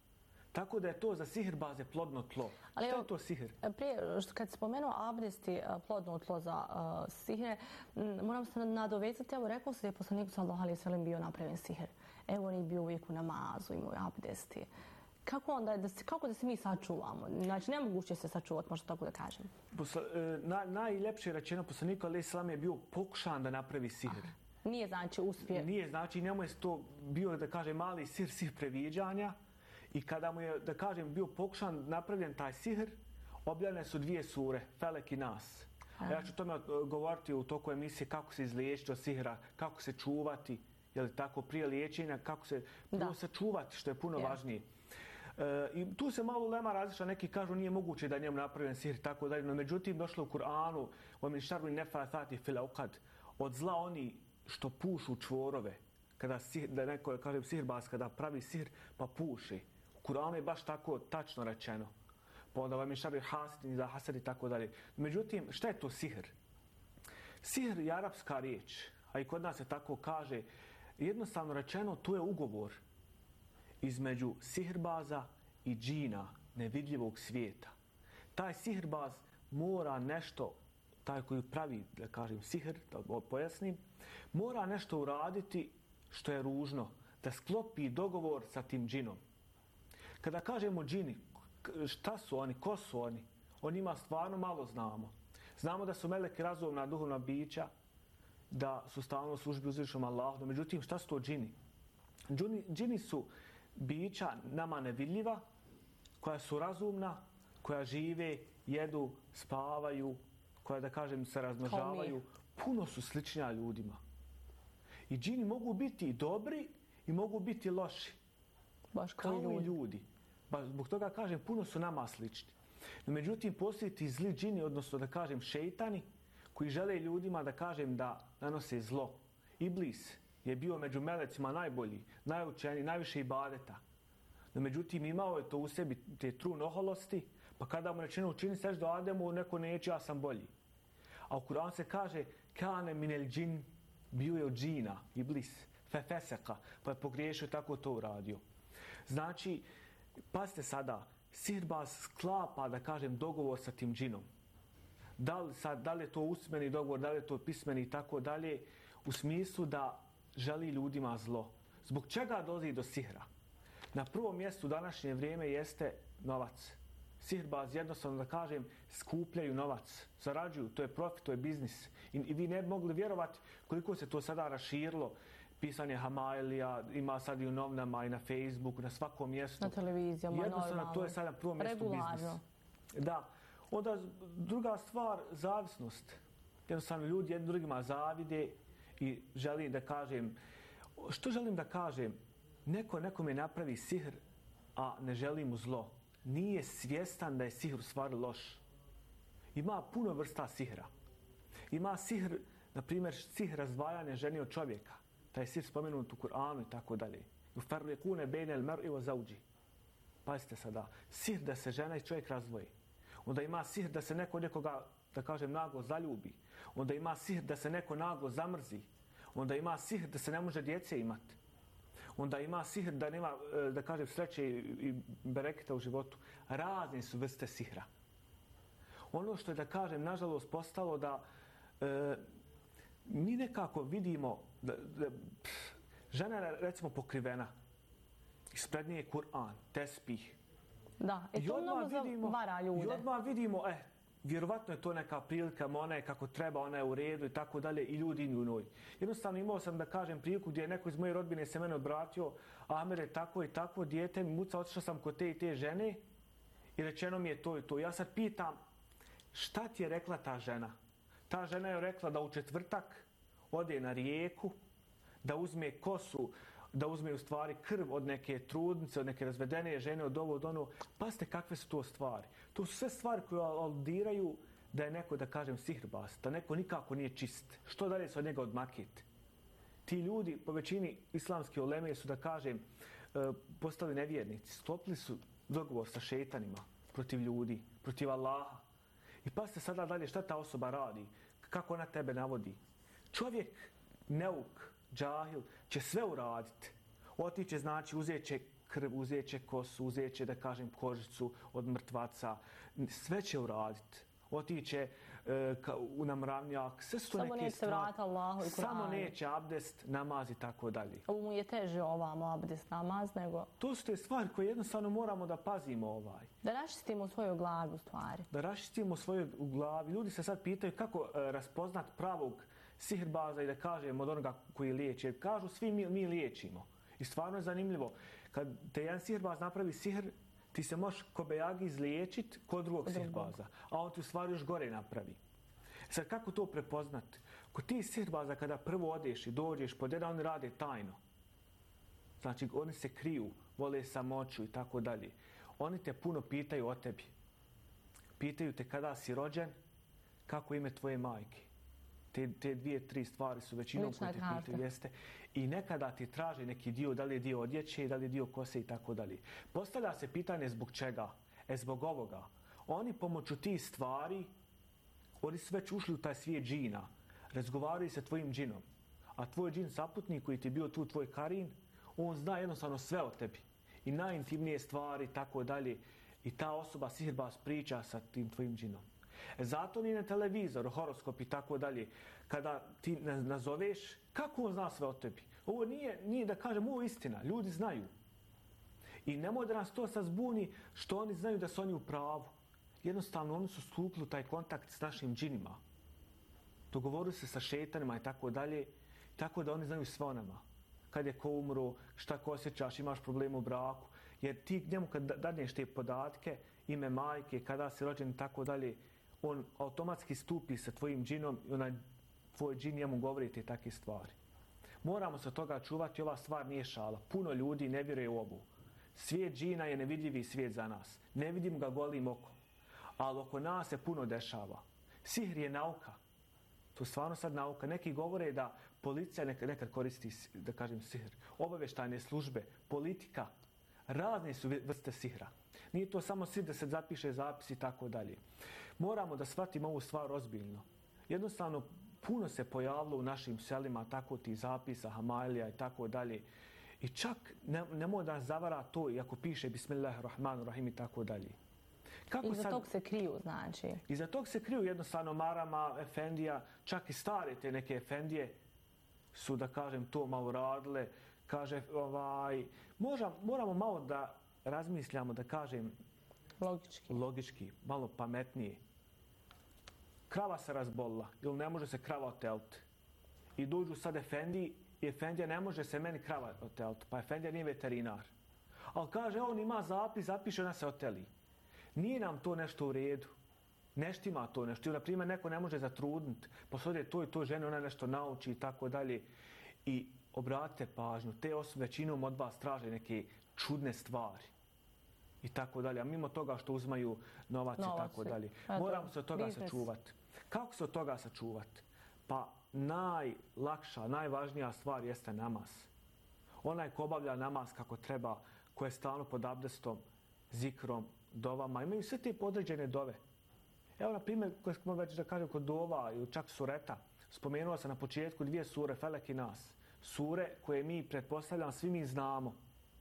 Tako da je to za sihirbaze plodno tlo. Ali što je to sihr? Prije, što kad spomenuo abdest i plodno tlo za uh, sihre, moram se nadovezati, evo rekao se da je poslanik sallallahu alejhi ve sellem bio napravljen sihr. Evo on je bio uvijek u namazu, imao abdesti. Kako onda da se, kako da se mi sačuvamo? Znači, nemoguće se sačuvati, možda tako da kažem. Posla, na, najljepše rečeno, poslanik alejhi selam je bio pokušan da napravi sihr. Aha. Nije znači uspije. Nije znači, njemu je to bio, da kažem, mali sihr, sihr previđanja. I kada mu je, da kažem, bio pokušan napravljen taj sihr, objavljene su dvije sure, Felek i Nas. Aha. Ja ću tome govoriti u toku emisije kako se izliječiti od sihra, kako se čuvati, je li tako, prije liječenja, kako se prvo sačuvati, što je puno yeah. važnije. E, I tu se malo lema različa, neki kažu nije moguće da njemu napravljen sihr, tako dalje, no međutim došlo u Kur'anu, o min šarri nefathati fil uqad, od zla oni što pušu čvorove, kada sihr, da neko kaže sihirbaz, kada pravi sihr pa puši. U Kur'anu je baš tako tačno rečeno. Pa onda o min šarri hasidin za hasad i tako dalje. Međutim, šta je to sihr? Sihr je arapska riječ, a i kod nas se tako kaže. Jednostavno rečeno, to je ugovor između sihrbaza i džina, nevidljivog svijeta. Taj sihrbaz mora nešto, taj koji pravi, da kažem, sihr, da pojasnim, mora nešto uraditi što je ružno, da sklopi dogovor sa tim džinom. Kada kažemo džini, šta su oni, ko su oni, o njima stvarno malo znamo. Znamo da su meleki razumna duhovna bića, da su stalno u službi uzvišenom Allahu, no međutim, šta su to džini? Džini, džini su bića nama nevidljiva, koja su razumna, koja žive, jedu, spavaju, koja, da kažem, se razmnožavaju. Puno su sličnija ljudima. I džini mogu biti i dobri i mogu biti loši. Baš kao ljudi. i ljudi. Ba, zbog toga kažem, puno su nama slični. No, međutim, postoji ti zli džini, odnosno da kažem šeitani, koji žele ljudima da kažem da nanose zlo. Iblis je bio među melecima najbolji, najučeniji, najviše ibadeta. No, međutim, imao je to u sebi, te trun oholosti, pa kada mu rečeno učini seždu Ademu, neko neće, ja sam bolji. A u Kur'anu se kaže kane minel džin, bio je od džina, Iblis, fe feseka, pa je pogriješio, tako to uradio. Znači, pazite sada, sihirbaz sklapa, da kažem, dogovor sa tim džinom. Da li, sad, da li je to usmeni dogovor, da li je to pismeni i tako dalje, u smislu da želi ljudima zlo. Zbog čega dolazi do sihra? Na prvom mjestu u današnje vrijeme jeste novac. Sihirbaz, jednostavno da kažem, skupljaju novac, zarađuju, to je profit, to je biznis. I, i vi ne bi mogli vjerovati koliko se to sada raširilo. Pisanje Hamailija, ima sad i u novinama i na Facebooku, na svakom mjestu. Na televizijama, jednostavno, normalno. to je sad na prvom mjestu biznis. Da. Onda druga stvar, zavisnost. Jednostavno ljudi jednim drugima zavide i želim da kažem, što želim da kažem, neko nekome napravi sihr, a ne želi mu zlo. Nije svjestan da je sihr u stvari loš. Ima puno vrsta sihra. Ima sihr, na primjer, sihr razdvajanja žene od čovjeka. Taj sihr spomenut u Kur'anu i tako dalje. Yufarriqune bejne al-mar'i wa zawji. Pazite sada, sihr da se žena i čovjek razdvoji. Onda ima sihr da se neko nekoga, da kažem, naglo zaljubi. Onda ima sihr da se neko naglo zamrzi. Onda ima sihr da se ne može djece imati. Onda ima sihr da nema, da kažem, sreće i bereketa u životu. Razne su vrste sihra. Ono što je, da kažem, nažalost postalo da e, mi nekako vidimo da, da pff, žena je, recimo, pokrivena. Ispred nje je Kur'an, tespih. Da, i to mnogo zavara ljude. I odmah vidimo, eh, vjerovatno je to neka prilika, ona je kako treba, ona je u redu i tako dalje, i ljudi u njoj. Jednostavno imao sam, da kažem, priliku gdje je neko iz moje rodbine se mene obratio, Amer je tako i tako, dijete mi muca, otišao sam kod te i te žene i rečeno mi je to i to. Ja sad pitam, šta ti je rekla ta žena? Ta žena je rekla da u četvrtak ode na rijeku, da uzme kosu, da uzme u stvari krv od neke trudnice, od neke razvedene žene, od ovo, od ono. Pazite kakve su to stvari. To su sve stvari koje aludiraju da je neko, da kažem, sihirbaz, da neko nikako nije čist. Što dalje se od njega odmakiti? Ti ljudi, po većini islamske uleme, su, da kažem, postali nevjernici. Sklopili su dogovor sa šeitanima protiv ljudi, protiv Allaha. I pazite sada dalje šta ta osoba radi, kako ona tebe navodi. Čovjek, neuk, džahil, će sve uraditi. Otiće, znači, uzet će krv, uzet će kosu, uzet će, da kažem, kožicu od mrtvaca. Sve će uraditi. Otiće e, ka, u namravnjak. Sve su to samo neke neće stvari. vrata Allahu i Kur'anu. Samo neće abdest, namaz i tako dalje. Ovo mu je teže ovamo abdest, namaz, nego... To su te stvari koje jednostavno moramo da pazimo ovaj. Da raščistimo svoju glavu stvari. Da raščistimo svoju glavu. Ljudi se sad pitaju kako e, raspoznat pravog sihirbaza i da kažem od onoga koji liječi. Jer kažu svi mi, mi liječimo. I stvarno je zanimljivo. Kad te jedan sihirbaz napravi sihr, ti se možeš ko bejagi izliječiti kod drugog sihirbaza. A on ti u stvari još gore napravi. Sad kako to prepoznati? Kod ti sihirbaza kada prvo odeš i dođeš pod jedan, oni rade tajno. Znači oni se kriju, vole samoću i tako dalje. Oni te puno pitaju o tebi. Pitaju te kada si rođen, kako ime tvoje majke. Te, te dvije, tri stvari su većinom koje te pitaju, jeste. I nekada ti traže neki dio, da li je dio odjeće, da li je dio kose i tako dalje. Postavlja se pitanje zbog čega? E zbog ovoga. Oni pomoću tih stvari, oni su već ušli u taj svijet džina. razgovaraju sa tvojim džinom. A tvoj džin saputnik koji ti je bio tu, tvoj karin, on zna jednostavno sve o tebi. I najintimnije stvari, tako dalje. I ta osoba sihirbaz priča sa tim tvojim džinom. E zato ni na televizoru, horoskop i tako dalje, kada ti nazoveš, kako on zna sve o tebi? Ovo nije, nije da kažem, ovo je istina. Ljudi znaju. I nemoj da nas to sad zbuni što oni znaju da su oni u pravu. Jednostavno, oni su stupili taj kontakt s našim džinima. Dogovorili se sa šetanima i tako dalje, tako da oni znaju sve o nama. Kad je ko umro, šta ko osjećaš, imaš problem u braku. Jer ti njemu kad dadneš te podatke, ime majke, kada si rođen i tako dalje, on automatski stupi sa tvojim džinom i onaj tvoj džin njemu govori te takve stvari. Moramo se toga čuvati, ova stvar nije šala. Puno ljudi ne vjeruje u ovu. Svijet džina je nevidljivi svijet za nas. Ne vidim ga golim okom. Ali oko nas se puno dešava. Sihr je nauka. To je stvarno sad nauka. Neki govore da policija nekad, nekad koristi, da kažem, sihr. Obavještajne službe, politika. Razne su vrste sihra. Nije to samo sihr da se zapiše zapis i tako dalje. Moramo da shvatimo ovu stvar ozbiljno. Jednostavno, puno se pojavilo u našim selima tako ti zapisa, hamailija i tako dalje. I čak ne, nemoj da nas zavara to i ako piše Bismillahirrahmanirrahim i tako dalje. Kako iza sad, tog se kriju, znači? Iza tog se kriju jednostavno marama, efendija, čak i stare te neke efendije su, da kažem, to malo radile. Kaže, ovaj, možda, moramo malo da razmišljamo, da kažem, logički, logički malo pametnije. Krava se razbolila ili ne može se krava oteliti. I dođu sad efendiji i efendija ne može se meni krava oteliti. Pa efendija nije veterinar. Ali kaže, on ima zapis, zapiše, ona se oteli. Nije nam to nešto u redu. Nešto ima to nešto. Ili, na primjer, neko ne može zatrudniti. Posodje to i to žene, ona nešto nauči i tako dalje. I obratite pažnju, te osobe većinom od vas traže neke čudne stvari. I tako dalje. A mimo toga što uzmaju novac i tako dalje. Moramo se od toga sačuvati. Kako se od toga sačuvati? Pa najlakša, najvažnija stvar jeste namaz. Onaj ko obavlja namaz kako treba, ko je stalno pod abdestom, zikrom, dovama, imaju sve te podređene dove. Evo, na primjer, koje smo već da kažem kod dova ili čak sureta, spomenuo sam na početku dvije sure, Felek i Nas. Sure koje mi, pretpostavljam, svi mi znamo.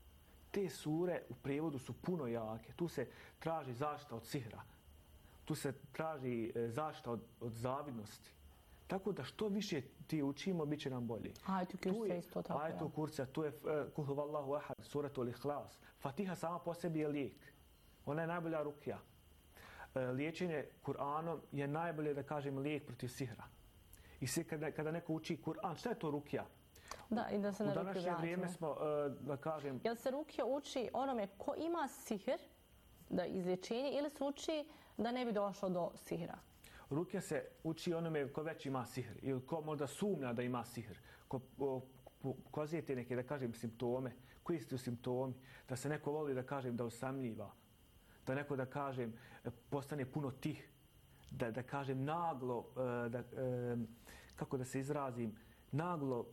Te sure u prijevodu su puno jake. Tu se traži zaštita od sihra. Tu se traži zaštita od, od zavidnosti. Tako da što više ti učimo, bit će nam bolje. Ajetu kurca isto tako. Ajetu kurca, tu je Kul huvallahu ahad, suratul ihlas. Fatiha sama po sebi je lijek. Ona je najbolja rukija. Liječenje Kur'anom je najbolje, da kažem, lijek protiv sihra. I sve kada, kada neko uči Kur'an, šta je to rukija? Da, i da se na rukiju vratimo. U današnje vrijeme smo, da kažem... Jel se rukija uči onome ko ima sihr, da izlječenje, ili se uči da ne bi došlo do sihra? Rukija se uči onome ko već ima sihr ili ko možda sumnja da ima sihr. Ko pokazuje te neke, da kažem, simptome. Koji su simptomi? Da se neko voli, da kažem, da usamljiva. Da neko, da kažem, postane puno tih. Da, da kažem, naglo, da, kako da se izrazim, naglo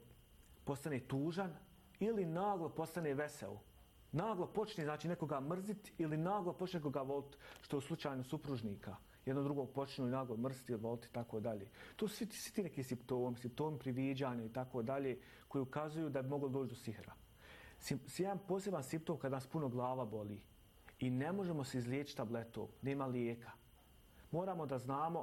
postane tužan ili naglo postane vesel. Naglo počne, znači, nekoga mrziti ili naglo počne nekoga voliti, što je u slučaju supružnika. Jedno drugog počnu i naglo mrziti ili voliti i tako dalje. To su svi, svi ti neki simptomi, simptomi priviđanja i tako dalje, koji ukazuju da bi moglo doći do sihra. Jedan poseban simptom kada nas puno glava boli i ne možemo se izliječiti tabletom, nema lijeka. Moramo da znamo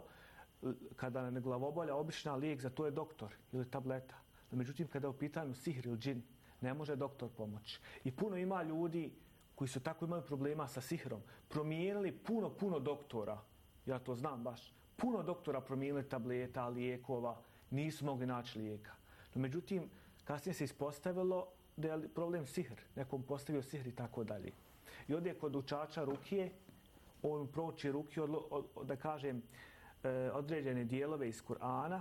kada ne glavobolja, obična lijek za to je doktor ili tableta. No, međutim, kada je u pitanju sihr ili džin, ne može doktor pomoći. I puno ima ljudi koji su tako imali problema sa sihrom, promijenili puno, puno doktora. Ja to znam baš. Puno doktora promijenili tableta, lijekova, nisu mogli naći lijeka. No, međutim, kasnije se ispostavilo da je problem sihr. Nekom postavio sihr i tako dalje. I ovdje kod učača rukije, on prouči rukiju, od, od, da kažem, određene dijelove iz Kur'ana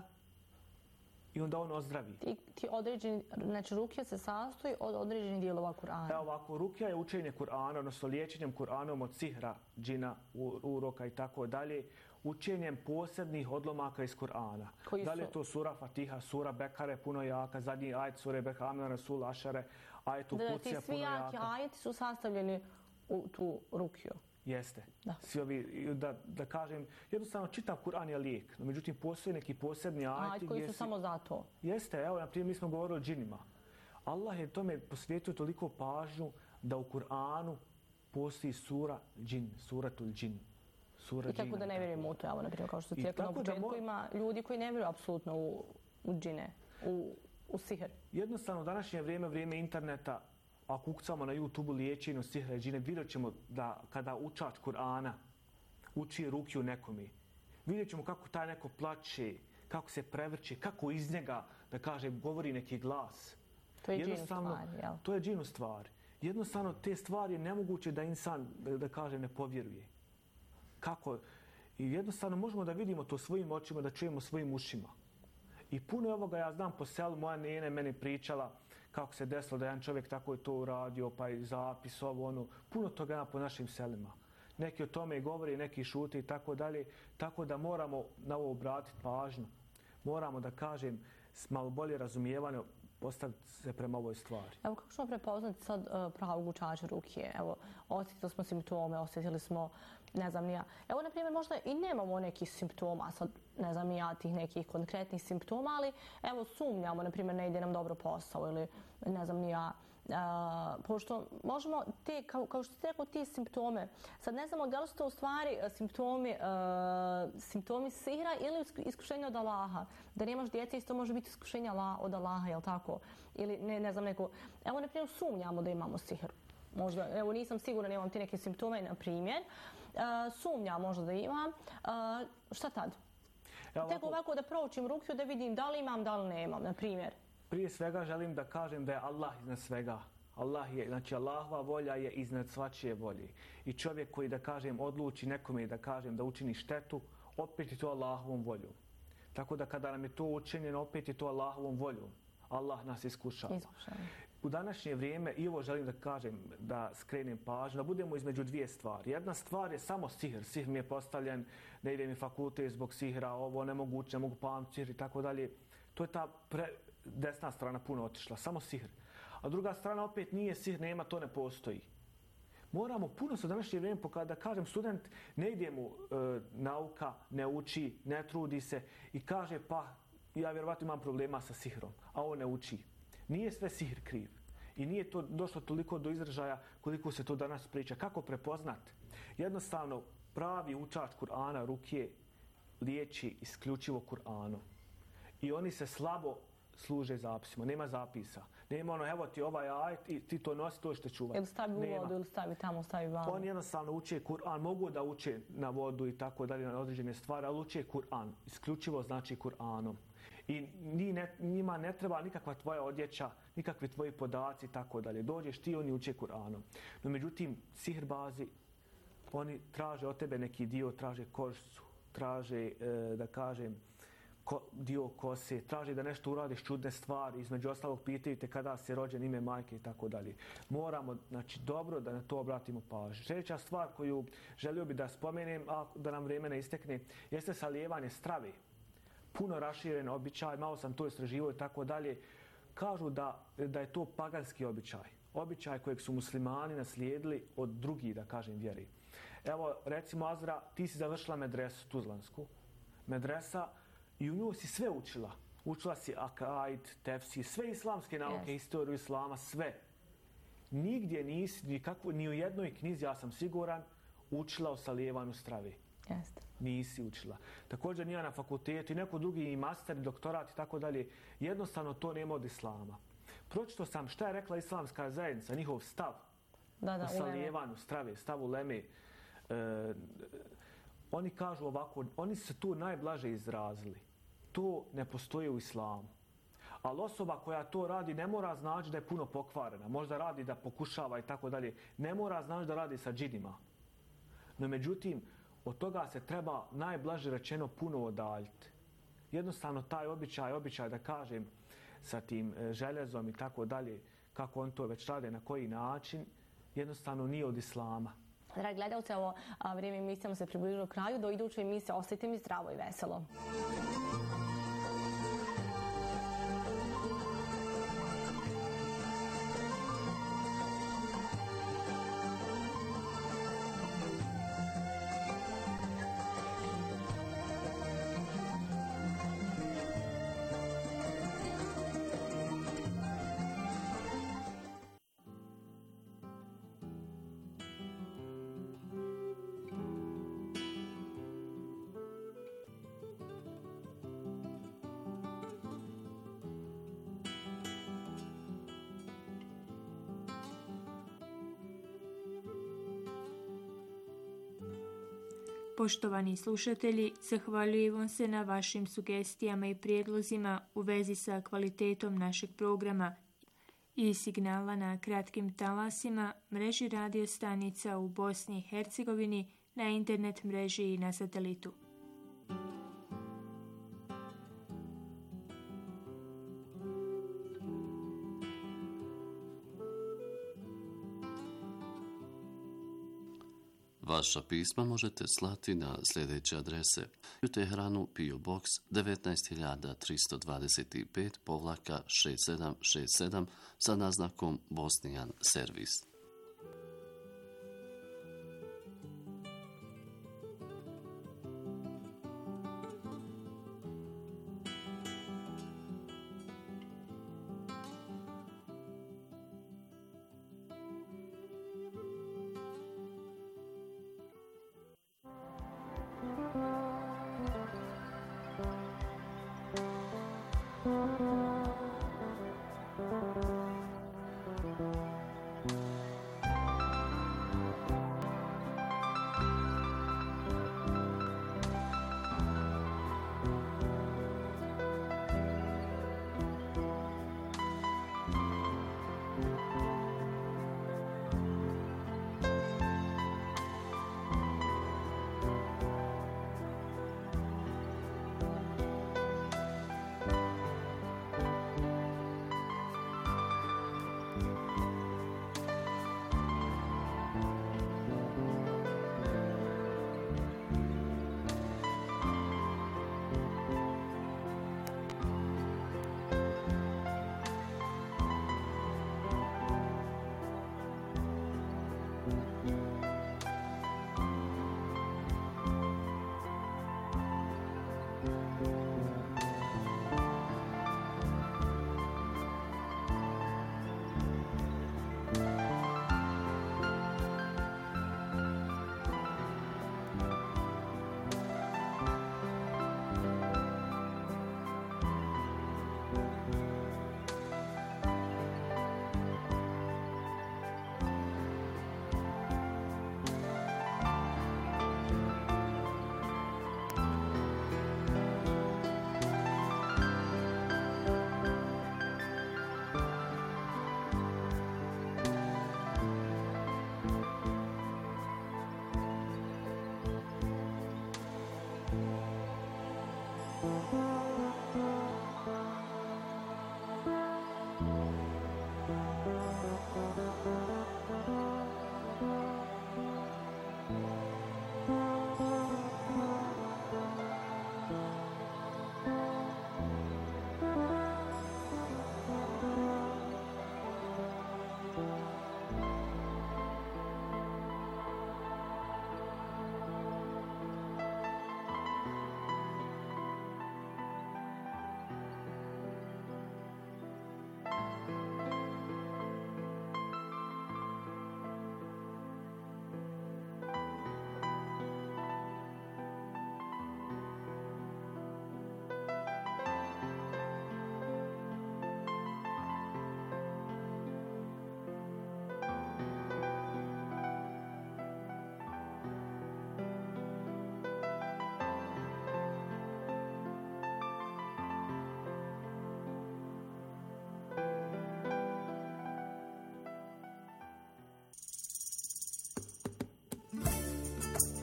i onda on ozdravi. Ti, ti određeni, znači rukija se sastoji od određenih dijelova Kur'ana. Evo ovako, rukija je učenje Kur'ana, odnosno liječenjem Kur'anom od sihra, džina, uroka i tako dalje, učenjem posebnih odlomaka iz Kur'ana. Da li je to sura Fatiha, sura Bekare, puno jaka, zadnji ajet sure Behamina, Rasul, Ašare, ajet u Kucija, puno jaka. Da, ti svi jaki ajeti su sastavljeni u tu rukiju. Jeste. Da. Svi ovi, da, da kažem, jednostavno čitav Kur'an je lijek, no međutim postoje neki posebni ajeti Ajeti koji su si... samo za to. Jeste, evo, na primjer, mi smo govorili o džinima. Allah je tome posvetio toliko pažnju da u Kur'anu postoji sura džin, suratul džin. Sura I tako džina, da ne vjerujemo u to, evo, na primjer, kao što ti rekao na početku, mo... ima ljudi koji ne vjeruju apsolutno u, u džine, u, u sihr. Jednostavno, u današnje vrijeme, vrijeme interneta, ako ukucamo na YouTube-u liječenju sihra i džine, vidjet ćemo da kada učač Kur'ana uči rukiju nekome, vidjet ćemo kako taj neko plače, kako se prevrće, kako iz njega, da kaže, govori neki glas. To je džinu stvar, jel? To je džinu stvar. Jednostavno, te stvari je nemoguće da insan, da, da kaže, ne povjeruje. Kako? I jednostavno možemo da vidimo to svojim očima, da čujemo svojim ušima. I puno ovoga ja znam po selu, moja nena je meni pričala kako se desilo da jedan čovjek tako je to uradio, pa i zapis, ovo, ono. Puno toga ima po našim selima. Neki o tome govori, neki šute i tako dalje. Tako da moramo na ovo obratiti pažnju. Moramo, da kažem, s malo bolje razumijevanje postaviti se prema ovoj stvari. Evo, kako ćemo prepoznati sad uh, pravog učača rukije? Evo, osjetili smo simptome, osjetili smo, ne znam ni ja. Evo, na primjer, možda i nemamo nekih simptoma, sad ne znam ni ja tih nekih konkretnih simptoma, ali evo, sumnjamo, na primjer, ne ide nam dobro posao ili ne znam ni ja. Uh, pošto možemo te, kao, kao što ste rekao, ti simptome, sad ne znamo da li su to u stvari simptomi, uh, simptomi sihra ili iskušenja od Allaha. Da nemaš djece, isto može biti iskušenja od Allaha, jel tako? Ili ne, ne znam neko... Evo, na primjer, sumnjamo da imamo sihr. Možda, evo, nisam sigurna, nemam ti neke simptome, na primjer. Uh, sumnjam možda da imam. Uh, šta tad? Ja, ovako... Tek ovako da proučim rukiju, da vidim da li imam, da li nemam, na primjer. Prije svega želim da kažem da je Allah iznad svega. Allah je, znači Allahova volja je iznad svačije volje. I čovjek koji, da kažem, odluči nekome, da kažem, da učini štetu, opet je to Allahovom voljom. Tako da kada nam je to učinjeno, opet je to Allahovom voljom. Allah nas iskušava. Iskušava. U današnje vrijeme, i ovo želim da kažem, da skrenem pažnju, da budemo između dvije stvari. Jedna stvar je samo sihr. Sihr mi je postavljen, ne ide mi fakultet zbog sihra, ovo nemoguće, ne mogu pamtiti sihr i tako dalje. To je ta pre... desna strana puno otišla, samo sihr. A druga strana opet nije sihr, nema, to ne postoji. Moramo puno se u današnje vrijeme, kada kažem student, ne ide mu e, nauka, ne uči, ne trudi se i kaže pa ja vjerovatno imam problema sa sihrom, a on ne uči. Nije sve sihr kriv. I nije to došlo toliko do izražaja koliko se to danas priča. Kako prepoznat? Jednostavno, pravi učač Kur'ana rukije liječi isključivo Kur'anom. I oni se slabo služe zapisima, nema zapisa. Nema ono, evo ti ovaj ajet i ti to nosi, to što čuvati. Ili stavi u vodu, ili stavi tamo, stavi vamo. Oni jednostavno uče Kur'an, mogu da uče na vodu i tako dalje, na određene stvari, ali uče Kur'an, isključivo znači Kur'anom. I ne, njima ne treba nikakva tvoja odjeća, nikakvi tvoji podaci i tako dalje. Dođeš ti, oni uče Kur'anom. No međutim, sihrbazi, oni traže od tebe neki dio, traže kožicu, traže, e, da kažem, Ko, dio kose, traži da nešto uradiš čudne stvari, između ostalog pitaju te kada si rođen, ime majke i tako dalje. Moramo, znači, dobro da na to obratimo pažnju. Sljedeća stvar koju želio bi da spomenem, a da nam vrijeme ne istekne, jeste salijevanje strave. Puno raširen običaj, malo sam to istraživao i tako dalje. Kažu da, da je to paganski običaj. Običaj kojeg su muslimani naslijedili od drugih, da kažem, vjeri. Evo, recimo, Azra, ti si završila medresu tuzlansku. Medresa, i u nju si sve učila. Učila si akaid, tefsir, sve islamske nauke, yes. Historiju islama, sve. Nigdje nisi, nikakvo, ni u jednoj knjizi, ja sam siguran, učila o salijevanju strave. Jeste. Nisi učila. Također nije na fakultetu i neko drugi i master, doktorat i tako dalje. Jednostavno to nema od islama. Pročito sam šta je rekla islamska zajednica, njihov stav da, da, o salijevanju strave, stav uleme. E, oni kažu ovako, oni se tu najblaže izrazili. To ne postoji u islamu. Ali osoba koja to radi ne mora znači da je puno pokvarena. Možda radi da pokušava i tako dalje. Ne mora znači da radi sa džinima. No međutim, od toga se treba najblaže rečeno puno odaljiti. Jednostavno taj običaj, običaj da kažem sa tim željezom i tako dalje, kako on to već rade, na koji način, jednostavno nije od islama. Dragi gledalci, ovo vrijeme emisijama se približilo kraju. Do iduće emisije ostajte mi zdravo i veselo. Poštovani slušatelji, zahvaljujemo se na vašim sugestijama i prijedlozima u vezi sa kvalitetom našeg programa i signala na kratkim talasima, mreži radio stanica u Bosni i Hercegovini, na internet mreži i na satelitu. Vaša pisma možete slati na sljedeće adrese: u Teheranu P O Box devetnaest hiljada tristo dvadeset pet povlaka šest sedam šest sedam sa naznakom Bosnijan servis. Thank you.